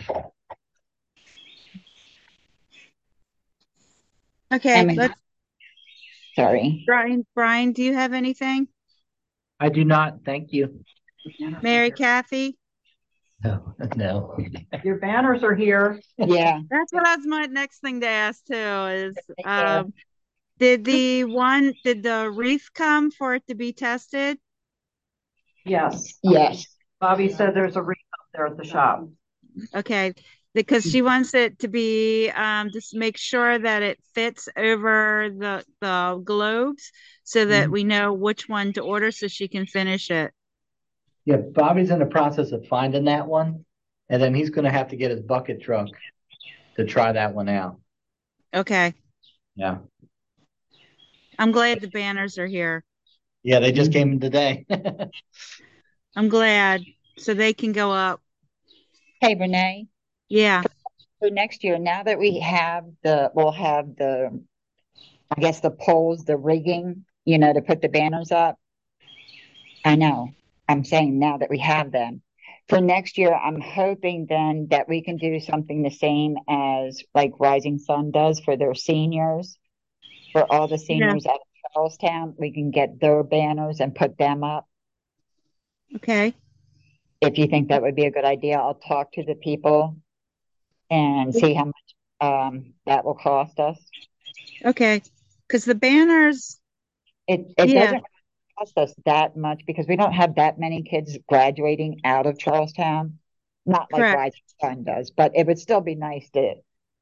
Okay, I mean- let's. Sorry. Brian, do you have anything? I do not. Thank you. Mary Kathy? No, no. Your banners are here. Yeah. That's what that's my next thing to ask too is, Yeah. did the wreath come for it to be tested? Yes. Yes. Bobby said there's a wreath up there at the shop. Okay, because she wants it to be, just make sure that it fits over the globes so that we know which one to order so she can finish it. Yeah, Bobby's in the process of finding that one, and then he's going to have to get his bucket truck to try that one out. Okay, Yeah. I'm glad the banners are here. Yeah, they just came in today. I'm glad, so they can go up. Hey, Renee. Yeah, So next year, now that we'll have I guess the poles, the rigging, to put the banners up. I know. I'm saying now that we have them. For next year, I'm hoping then that we can do something the same as like Rising Sun does for their seniors. For all the seniors out of Charlestown, we can get their banners and put them up. okay, If you think that would be a good idea, I'll talk to the people and see how much that will cost us. okay, because the banners, It Yeah. doesn't cost us that much because we don't have that many kids graduating out of Charlestown. Not like Correct. Rising Sun does, but it would still be nice to,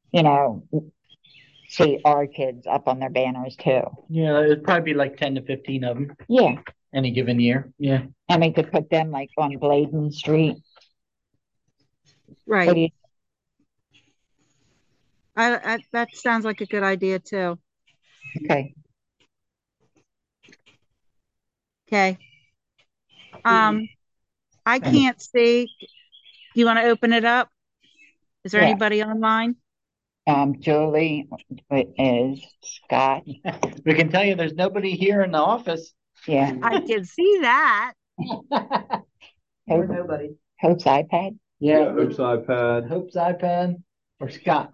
see our kids up on their banners too. Yeah, it'd probably be like 10 to 15 of them Yeah. any given year. Yeah. And we could put them like on Bladen Street. What right. do you, That sounds like a good idea too. okay. Okay. I can't see. Do you want to open it up? Is there Yeah. anybody online? Julie is Scott. We can tell you there's nobody here in the office. Yeah. I can see that. Or nobody. Hope's iPad. Yeah, Hope's iPad. Hope's iPad or Scott.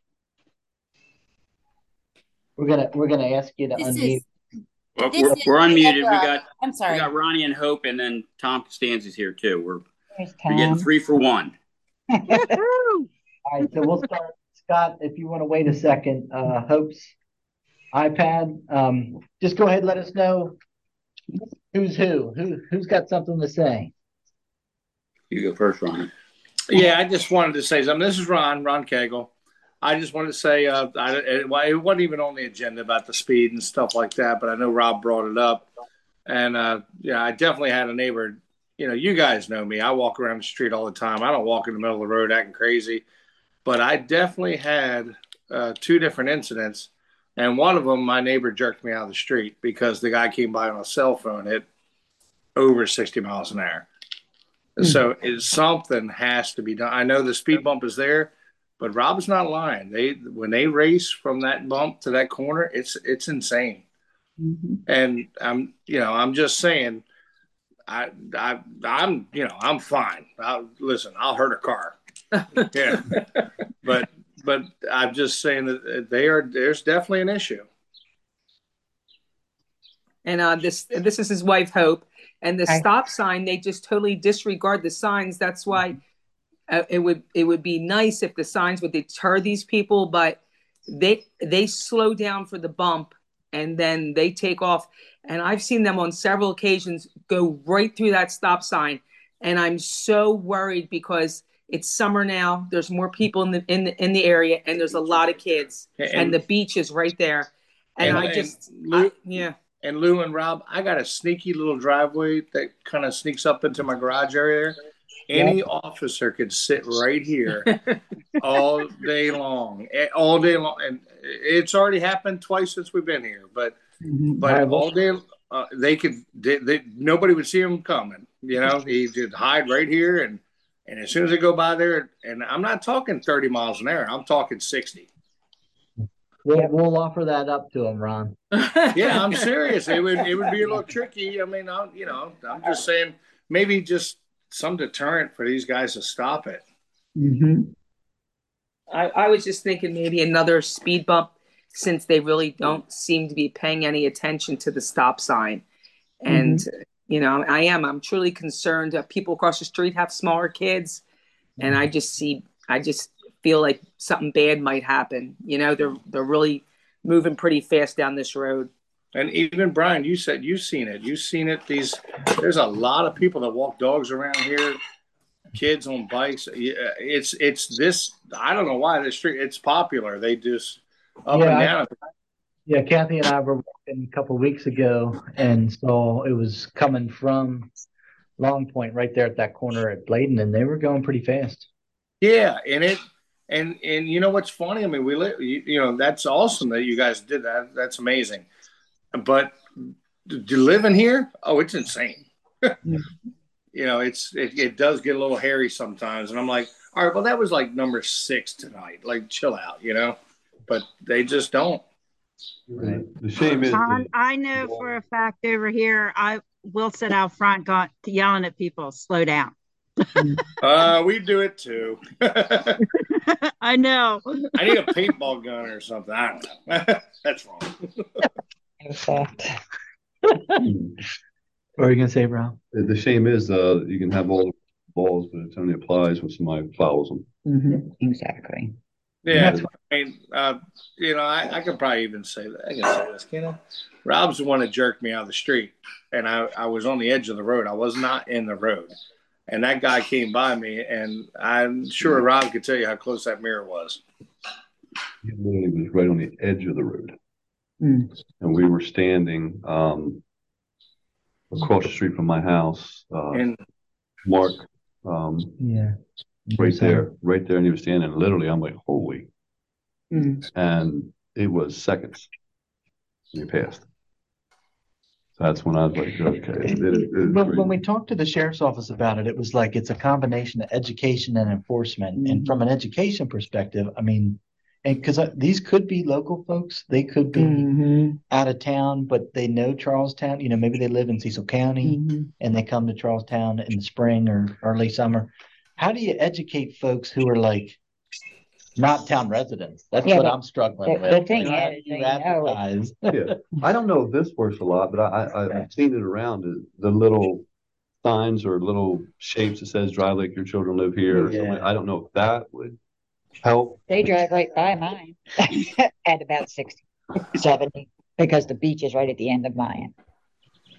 We're gonna ask you to This unmute. is- Well, This is we're unmuted. I'm We sorry. got Ronnie and Hope, and then Tom Costanza's here too. There's We're getting Tom. 3 for 1. Woo! All right, so we'll start. Scott, if you want to wait a second, Hope's iPad. Just go ahead and let us know who's who's got something to say. You go first, Ronnie. Yeah, I just wanted to say something. This is Ron Kegel. I just wanted to say, it wasn't even on the agenda about the speed and stuff like that, but I know Rob brought it up. And yeah, I definitely had a neighbor. You guys know me. I walk around the street all the time. I don't walk in the middle of the road acting crazy. But I definitely had two different incidents. And one of them, my neighbor jerked me out of the street because the guy came by on a cell phone at over 60 miles an hour. So something has to be done. I know the speed bump is there, but Rob's not lying. When they race from that bump to that corner, it's insane. Mm-hmm. And I'm just saying, I'm fine. I'll hurt a car. Yeah, but I'm just saying that there's definitely an issue. And this is his wife Hope, and the Hi. stop sign, they just totally disregard the signs. That's why it would be nice if the signs would deter these people, but they slow down for the bump and then they take off. And I've seen them on several occasions go right through that stop sign, and I'm so worried because it's summer now. There's more people in the area, and there's a lot of kids, and the beach is right there. And And Lou and Rob, I got a sneaky little driveway that kind of sneaks up into my garage area there. Any officer could sit right here all day long. And it's already happened twice since we've been here. But all day, nobody would see him coming. He just hide right here. And as soon as they go by there, and I'm not talking 30 miles an hour, I'm talking 60. We'll offer that up to him, Ron. Yeah, I'm serious. It would be a little tricky. I mean, I'm just saying maybe just some deterrent for these guys to stop it. Mm-hmm. I was just thinking maybe another speed bump, since they really don't seem to be paying any attention to the stop sign. And I'm truly concerned that people across the street have smaller kids, and I just feel like something bad might happen. They're really moving pretty fast down this road. And even Brian, you said you've seen it. There's a lot of people that walk dogs around here, kids on bikes. It's this. I don't know why this street. It's popular. They just up and down. Yeah, Kathy and I were walking a couple of weeks ago and saw it was coming from Long Point right there at that corner at Bladen, and they were going pretty fast. Yeah, and you know what's funny? I mean, we live. That's awesome that you guys did that. That's amazing. But living here, it's insane. It does get a little hairy sometimes, and I'm like, all right, well, that was like number 6 tonight. Like, chill out, But they just don't. Right. The shame is, I know for a fact over here, I will sit out front yelling at people, slow down. We do it too. I know. I need a paintball gun or something. I don't know. That's wrong. What are you gonna say, Brown? the shame is, you can have all the balls, but it only applies when somebody fouls them. Mm-hmm. Exactly. Yeah, I mean, I could probably even say that. I can say this, can I? Rob's the one that jerked me out of the street, and I was on the edge of the road. I was not in the road, and that guy came by me, and I'm sure Rob could tell you how close that mirror was. He literally was right on the edge of the road, Mm. and we were standing across the street from my house. And Mark, Yeah. right there, and he was standing. Literally, I'm like, holy! Mm. And it was seconds. And he passed. So that's when I was like, okay. When we talked to the sheriff's office about it, it was like it's a combination of education and enforcement. Mhm. And from an education perspective, I mean, and because these could be local folks, they could be Mm-hmm. out of town, but they know Charlestown. Maybe they live in Cecil County Mm-hmm. and they come to Charlestown in the spring or early summer. How do you educate folks who are like not town residents? That's Yeah, what but I'm struggling the with. thing How is, do you they know it. advertise? Yeah, I don't know if this works a lot, but I've seen it around. The little signs or little shapes that says "Drive like your children live here." Or something. Yeah. I don't know if that would help. They drive right by mine at about 60, 70, because the beach is right at the end of mine.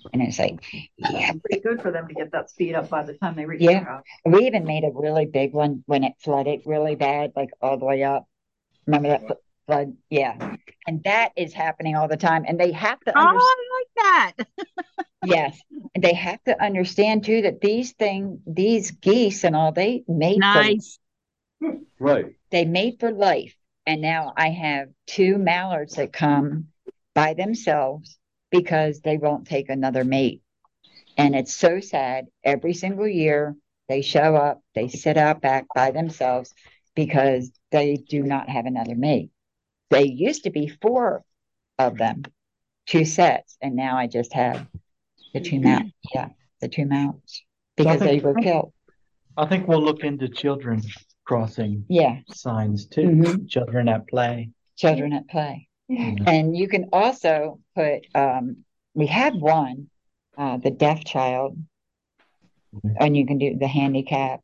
And it's like, yeah, Pretty good for them to get that speed up by the time they reach Yeah. their house. we even made a really big one when it flooded really bad, like all the way up. Remember that flood? Yeah. And that is happening all the time. And they have to Oh, understand. I like that. Yes. And they have to understand too that these geese and all, Nice. Right. they mate for life. And now I have two mallards that come by themselves because they won't take another mate. And it's so sad. Every single year they show up, they sit out back by themselves because they do not have another mate. They used to be four of them, two sets, and now I just have the two mounts. Yeah, the two mounts because they were killed. I think we'll look into children crossing Yeah, signs too. Mhm. Children at play. children at play. Mhm. And you can also put, we have one, the deaf child, Mhm. and you can do the handicap.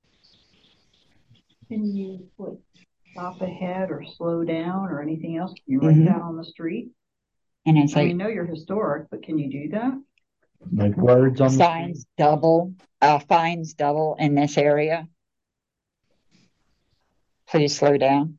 Can you stop ahead or slow down or anything else? Can you write Mhm. that on the street? And it's I like mean, know you're historic, but can you do that? Like words on the signs double, fines double in this area. Please slow down.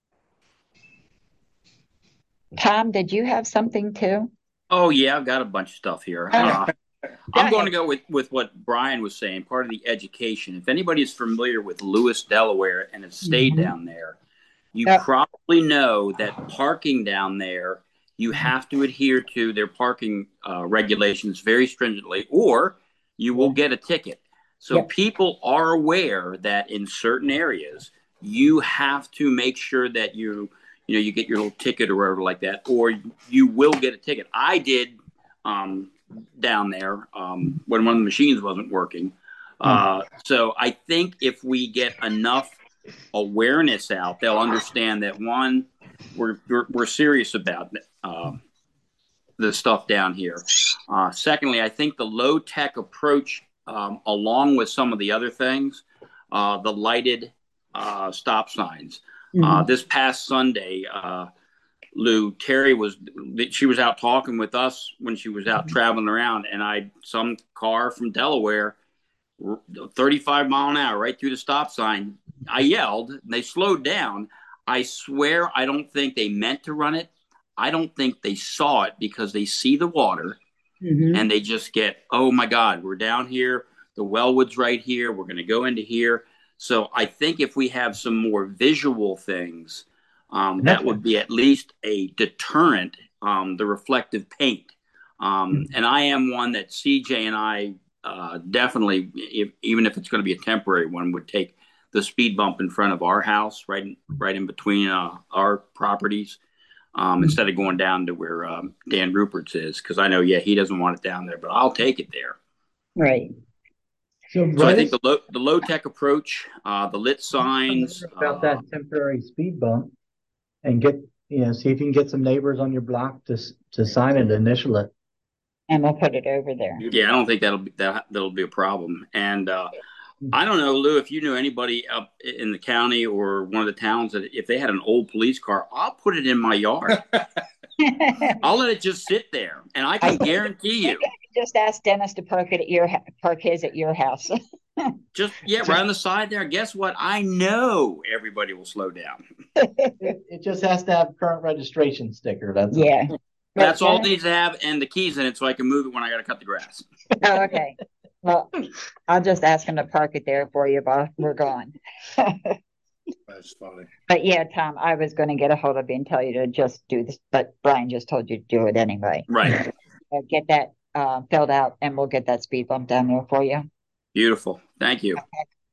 Tom, did you have something too? Oh yeah, I've got a bunch of stuff here. I'm going to go with what Brian was saying, part of the education. If anybody is familiar with Lewis, Delaware, and has stayed Mhm. down there, you Yep. probably know that parking down there, you have to adhere to their parking regulations very stringently, or you will get a ticket. So Yep. people are aware that in certain areas, you have to make sure that you get your little ticket or whatever like that, or you will get a ticket. I did down there when one of the machines wasn't working. So I think if we get enough awareness out, they'll understand that one, we're serious about the stuff down here. Secondly, I think the low tech approach, along with some of the other things, the lighted stop signs. This past Sunday, Lou, Terry was out talking with us when she was out traveling around, and some car from Delaware, 35 mile an hour right through the stop sign. I yelled, and they slowed down. I swear I don't think they meant to run it. I don't think they saw it because they see the water and they just get, oh my God, we're down here. The Wellwood's right here. We're going to go into here. So I think if we have some more visual things, that would be at least a deterrent, the reflective paint. And I am one that CJ and I definitely, even if it's going to be a temporary one, would take the speed bump in front of our house, right in between our properties, instead of going down to where Dan Rupert's is, because I know, he doesn't want it down there, but I'll take it there. Right. So I think the low tech approach, the lit signs, about that temporary speed bump, and get see if you can get some neighbors on your block to sign it, initial it. And we'll put it over there. Yeah, I don't think that'll be a problem. And I don't know, Lou, if you know anybody up in the county or one of the towns that if they had an old police car, I'll put it in my yard. I'll let it just sit there, and I can guarantee you. Just ask Dennis to park his at your house. Just right on the side there. Guess what? I know everybody will slow down. It just has to have current registration sticker. That's all. That's all it needs to have, and the keys in it, so I can move it when I got to cut the grass. Oh, okay. Well, I'll just ask him to park it there for you, but we're gone. That's funny. But yeah, Tom, I was going to get a hold of you and tell you to just do this, but Brian just told you to do it anyway. Right. Get that filled out, and we'll get that speed bump down there for you. Beautiful. Thank you.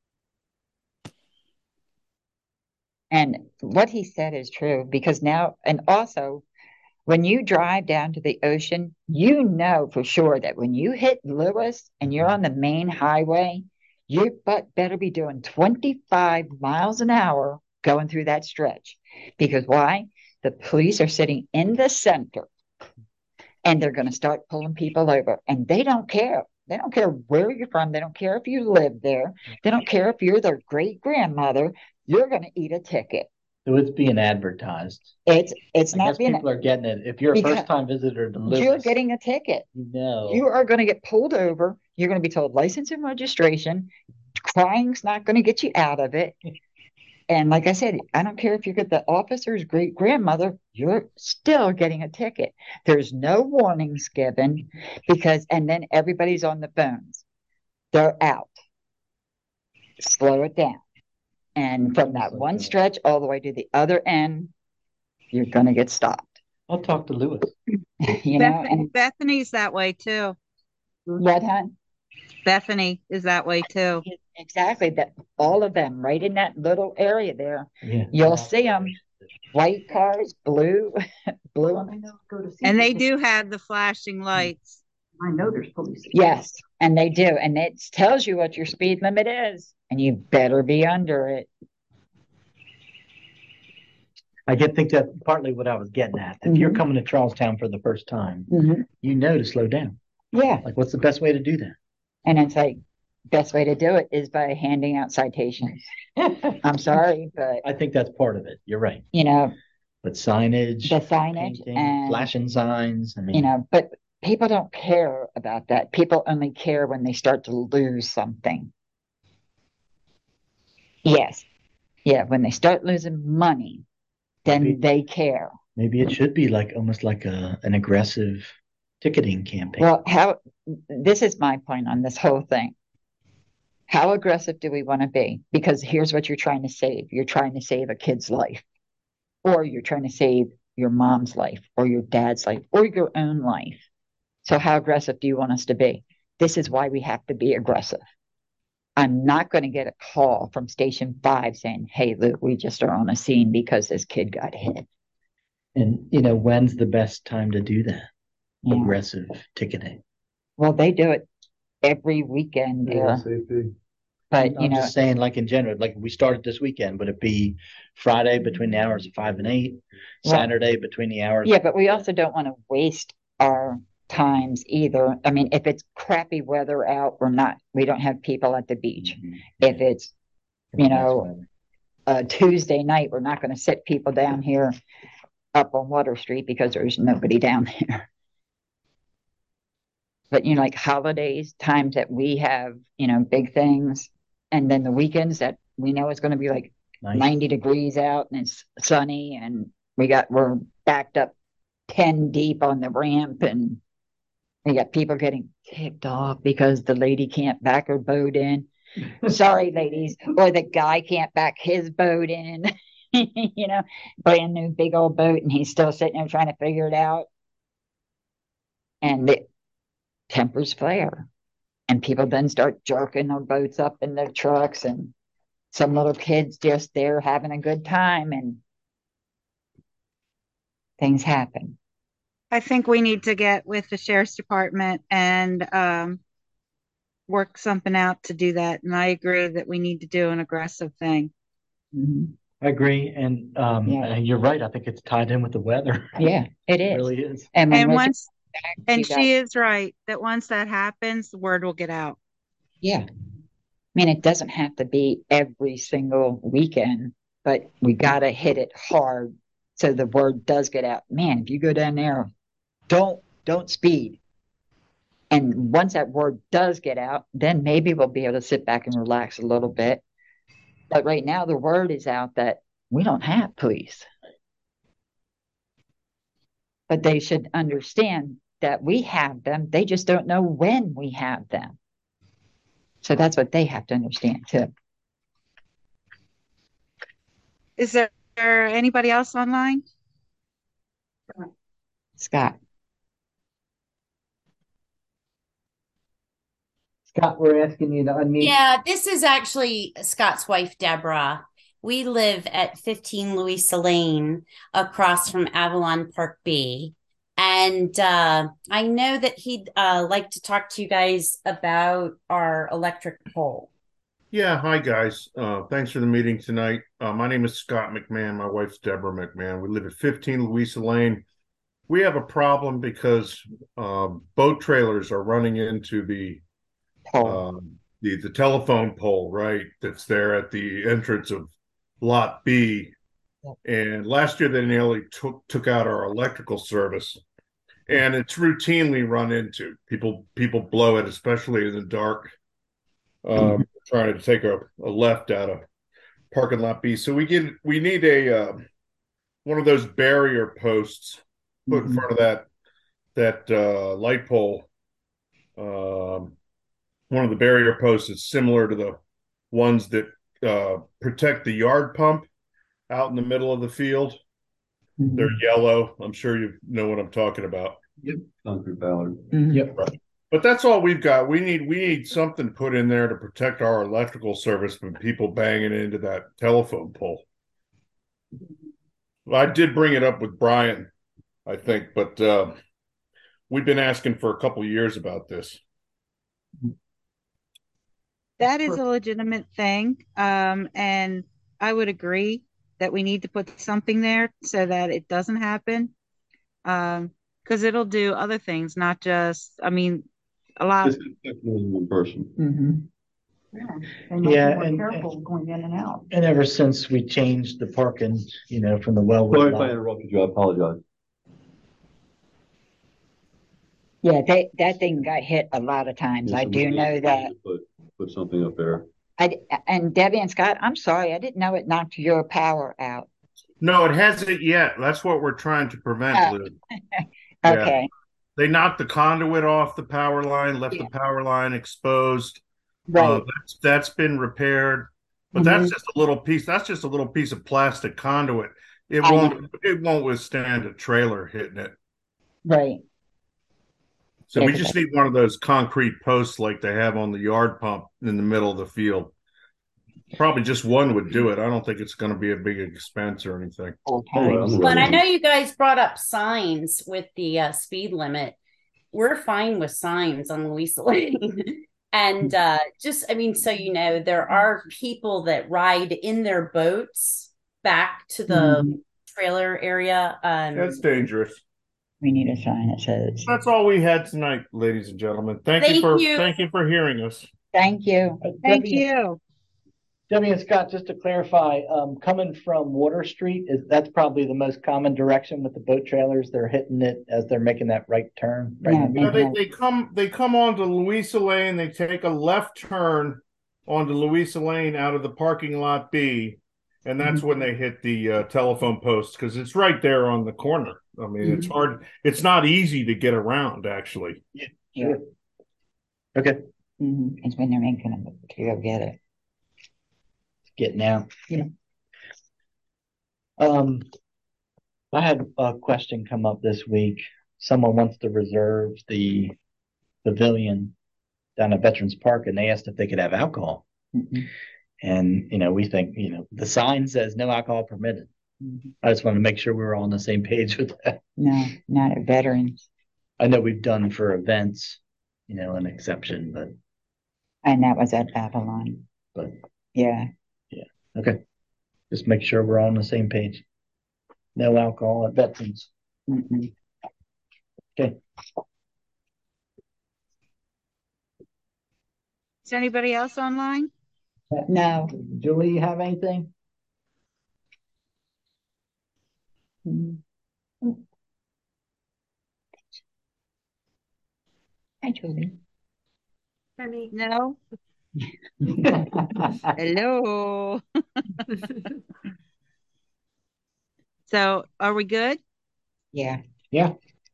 And what he said is true, because now, and also, when you drive down to the ocean, you know for sure that when you hit Lewis and you're on the main highway, your butt better be doing 25 miles an hour going through that stretch. Because why? The police are sitting in the center, and they're going to start pulling people over, and they don't care. They don't care where you're from. They don't care if you live there. They don't care if you're their great grandmother. You're going to eat a ticket. So it's being advertised. It's I guess not being, people are getting it. If you're a Because first-time visitor to Lewis, you're getting a ticket. no. You are going to get pulled over. You're going to be told license and registration. Crying's not going to get you out of it. And like I said, I don't care if you get the officer's great grandmother, you're still getting a ticket. There's no warnings given and then everybody's on the phones. They're out. Slow it down. And from that one stretch all the way to the other end, you're going to get stopped. I'll talk to Lewis. And Bethany's that way too. what, hon? Bethany is that way too. Exactly. That all of them right in that little area there. Yeah. You'll see them. White cars, blue. And they do have the flashing lights. I know there's police. Yes, and they do. And it tells you what your speed limit is, and you better be under it. I did think that's partly what I was getting at. If you're coming to Charlestown for the first time, you know to slow down. Yeah. Like, what's the best way to do that? And it's like, best way to do it is by handing out citations. I'm sorry, but I think that's part of it. You're right. But signage, the signage painting, and flashing signs. I mean, but people don't care about that. People only care when they start to lose something. Yes. Yeah. When they start losing money, then they care. Maybe it should be almost like an aggressive ticketing campaign. Well, this is my point on this whole thing. How aggressive do we want to be? Because here's what you're trying to save. You're trying to save a kid's life, or you're trying to save your mom's life, or your dad's life, or your own life. So how aggressive do you want us to be? This is why we have to be aggressive. I'm not going to get a call from Station 5 saying, hey, Luke, we just are on a scene because this kid got hit. And, when's the best time to do that? Yeah. Aggressive ticketing. Well, they do it every weekend there. But, I'm just saying, in general, we started this weekend, would it be Friday between the hours of 5 and 8, Saturday between the hours? Yeah, but we also don't want to waste our times either. I mean, if it's crappy weather out, we don't have people at the beach. If it's, a Tuesday night, we're not going to sit people down here up on Water Street because there's nobody down there. But, like holidays, times that we have, big things, and then the weekends that we know it's going to be nice. 90 degrees out and it's sunny, and we're backed up 10 deep on the ramp, and we got people getting ticked off because the lady can't back her boat in. Sorry, ladies. Or the guy can't back his boat in, brand new big old boat, and he's still sitting there trying to figure it out. And the tempers flare, and people then start jerking their boats up in their trucks, and some little kids just there having a good time, and things happen. I think we need to get with the sheriff's department and work something out to do that. And I agree that we need to do an aggressive thing. I agree. And you're right. I think it's tied in with the weather. Yeah, it is. It really is. And she is right that once that happens, the word will get out. Yeah. I mean, it doesn't have to be every single weekend, but we got to hit it hard so the word does get out. Man, if you go down there, don't speed. And once that word does get out, then maybe we'll be able to sit back and relax a little bit. But right now, the word is out that we don't have police. But they should understand that we have them. They just don't know when we have them. So that's what they have to understand too. Is there anybody else online? Scott. Scott, we're asking you to unmute. Yeah, this is actually Scott's wife, Deborah. We live at 15 Louisa Lane across from Avalon Park B. And I know that he'd like to talk to you guys about our electric pole. Yeah, hi guys. Thanks for the meeting tonight. My name is Scott McMahon. My wife's Deborah McMahon. We live at 15 Louisa Lane. We have a problem because boat trailers are running into the telephone pole, right? That's there at the entrance of Lot B. And last year they nearly took out our electrical service, and it's routinely run into. People blow it, especially in the dark, trying to take a left out of parking lot B. So we need a one of those barrier posts put in front of that light pole. One of the barrier posts is similar to the ones that protect the yard pump out in the middle of the field. They're yellow. I'm sure you know what I'm talking about. Yep. Concrete ballard. Yep. Right. But that's all we've got. We need something put in there to protect our electrical service from people banging into that telephone pole. Well, I did bring it up with Brian, I think, but we've been asking for a couple of years about this. That is a legitimate thing. And I would agree that we need to put something there so that it doesn't happen. Because it'll do other things, not just, I mean, a lot. Just one person. And Yeah, and careful going in and out. And ever since we changed the parking, from the Sorry Wellwood if I lot, interrupted you. I apologize. Yeah, that thing got hit a lot of times. I do know that. Put something up there. And Debbie and Scott, I'm sorry, I didn't know it knocked your power out. No, it hasn't yet. That's what we're trying to prevent, Lou. Okay. Yeah. They knocked the conduit off the power line, left the power line exposed. Right. That's been repaired, but that's just a little piece. That's just a little piece of plastic conduit. It won't withstand a trailer hitting it. Right. So we just need one of those concrete posts like they have on the yard pump in the middle of the field. Probably just one would do it. I don't think it's going to be a big expense or anything. Well, and I know you guys brought up signs with the speed limit. We're fine with signs on Louisa Lane. And I mean, so there are people that ride in their boats back to the trailer area. That's dangerous. We need a sign that says. That's all we had tonight, ladies and gentlemen. Thank you for hearing us. Thank you. Thank you. Debbie and Scott, just to clarify, coming from Water Street, that's probably the most common direction with the boat trailers. They're hitting it as they're making that right turn. Right? Yeah, they come onto Louisa Lane. They take a left turn onto Louisa Lane out of the parking lot B, and that's when they hit the telephone post because it's right there on the corner. I mean, it's hard. It's not easy to get around, actually. Yeah. Sure. Okay. It's when they're making it to go get it. Getting out. Yeah. I had a question come up this week. Someone wants to reserve the pavilion down at Veterans Park, and they asked if they could have alcohol. And we think the sign says no alcohol permitted. I just want to make sure we were all on the same page with that. No, not at Veterans. I know we've done for events, an exception, but. And that was at Avalon. But. Yeah. Okay. Just make sure we're all on the same page. No alcohol at Veterans. Okay. Is anybody else online? No. Julie, you have anything? Hi, Julie. No. Hello. So, are we good? Yeah. Yeah.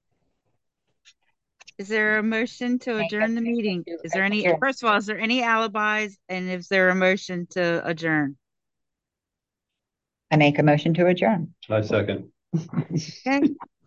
Is there a motion to adjourn the meeting? Is there any, first of all, is there any alibis? And is there a motion to adjourn? I make a motion to adjourn. I second. Okay.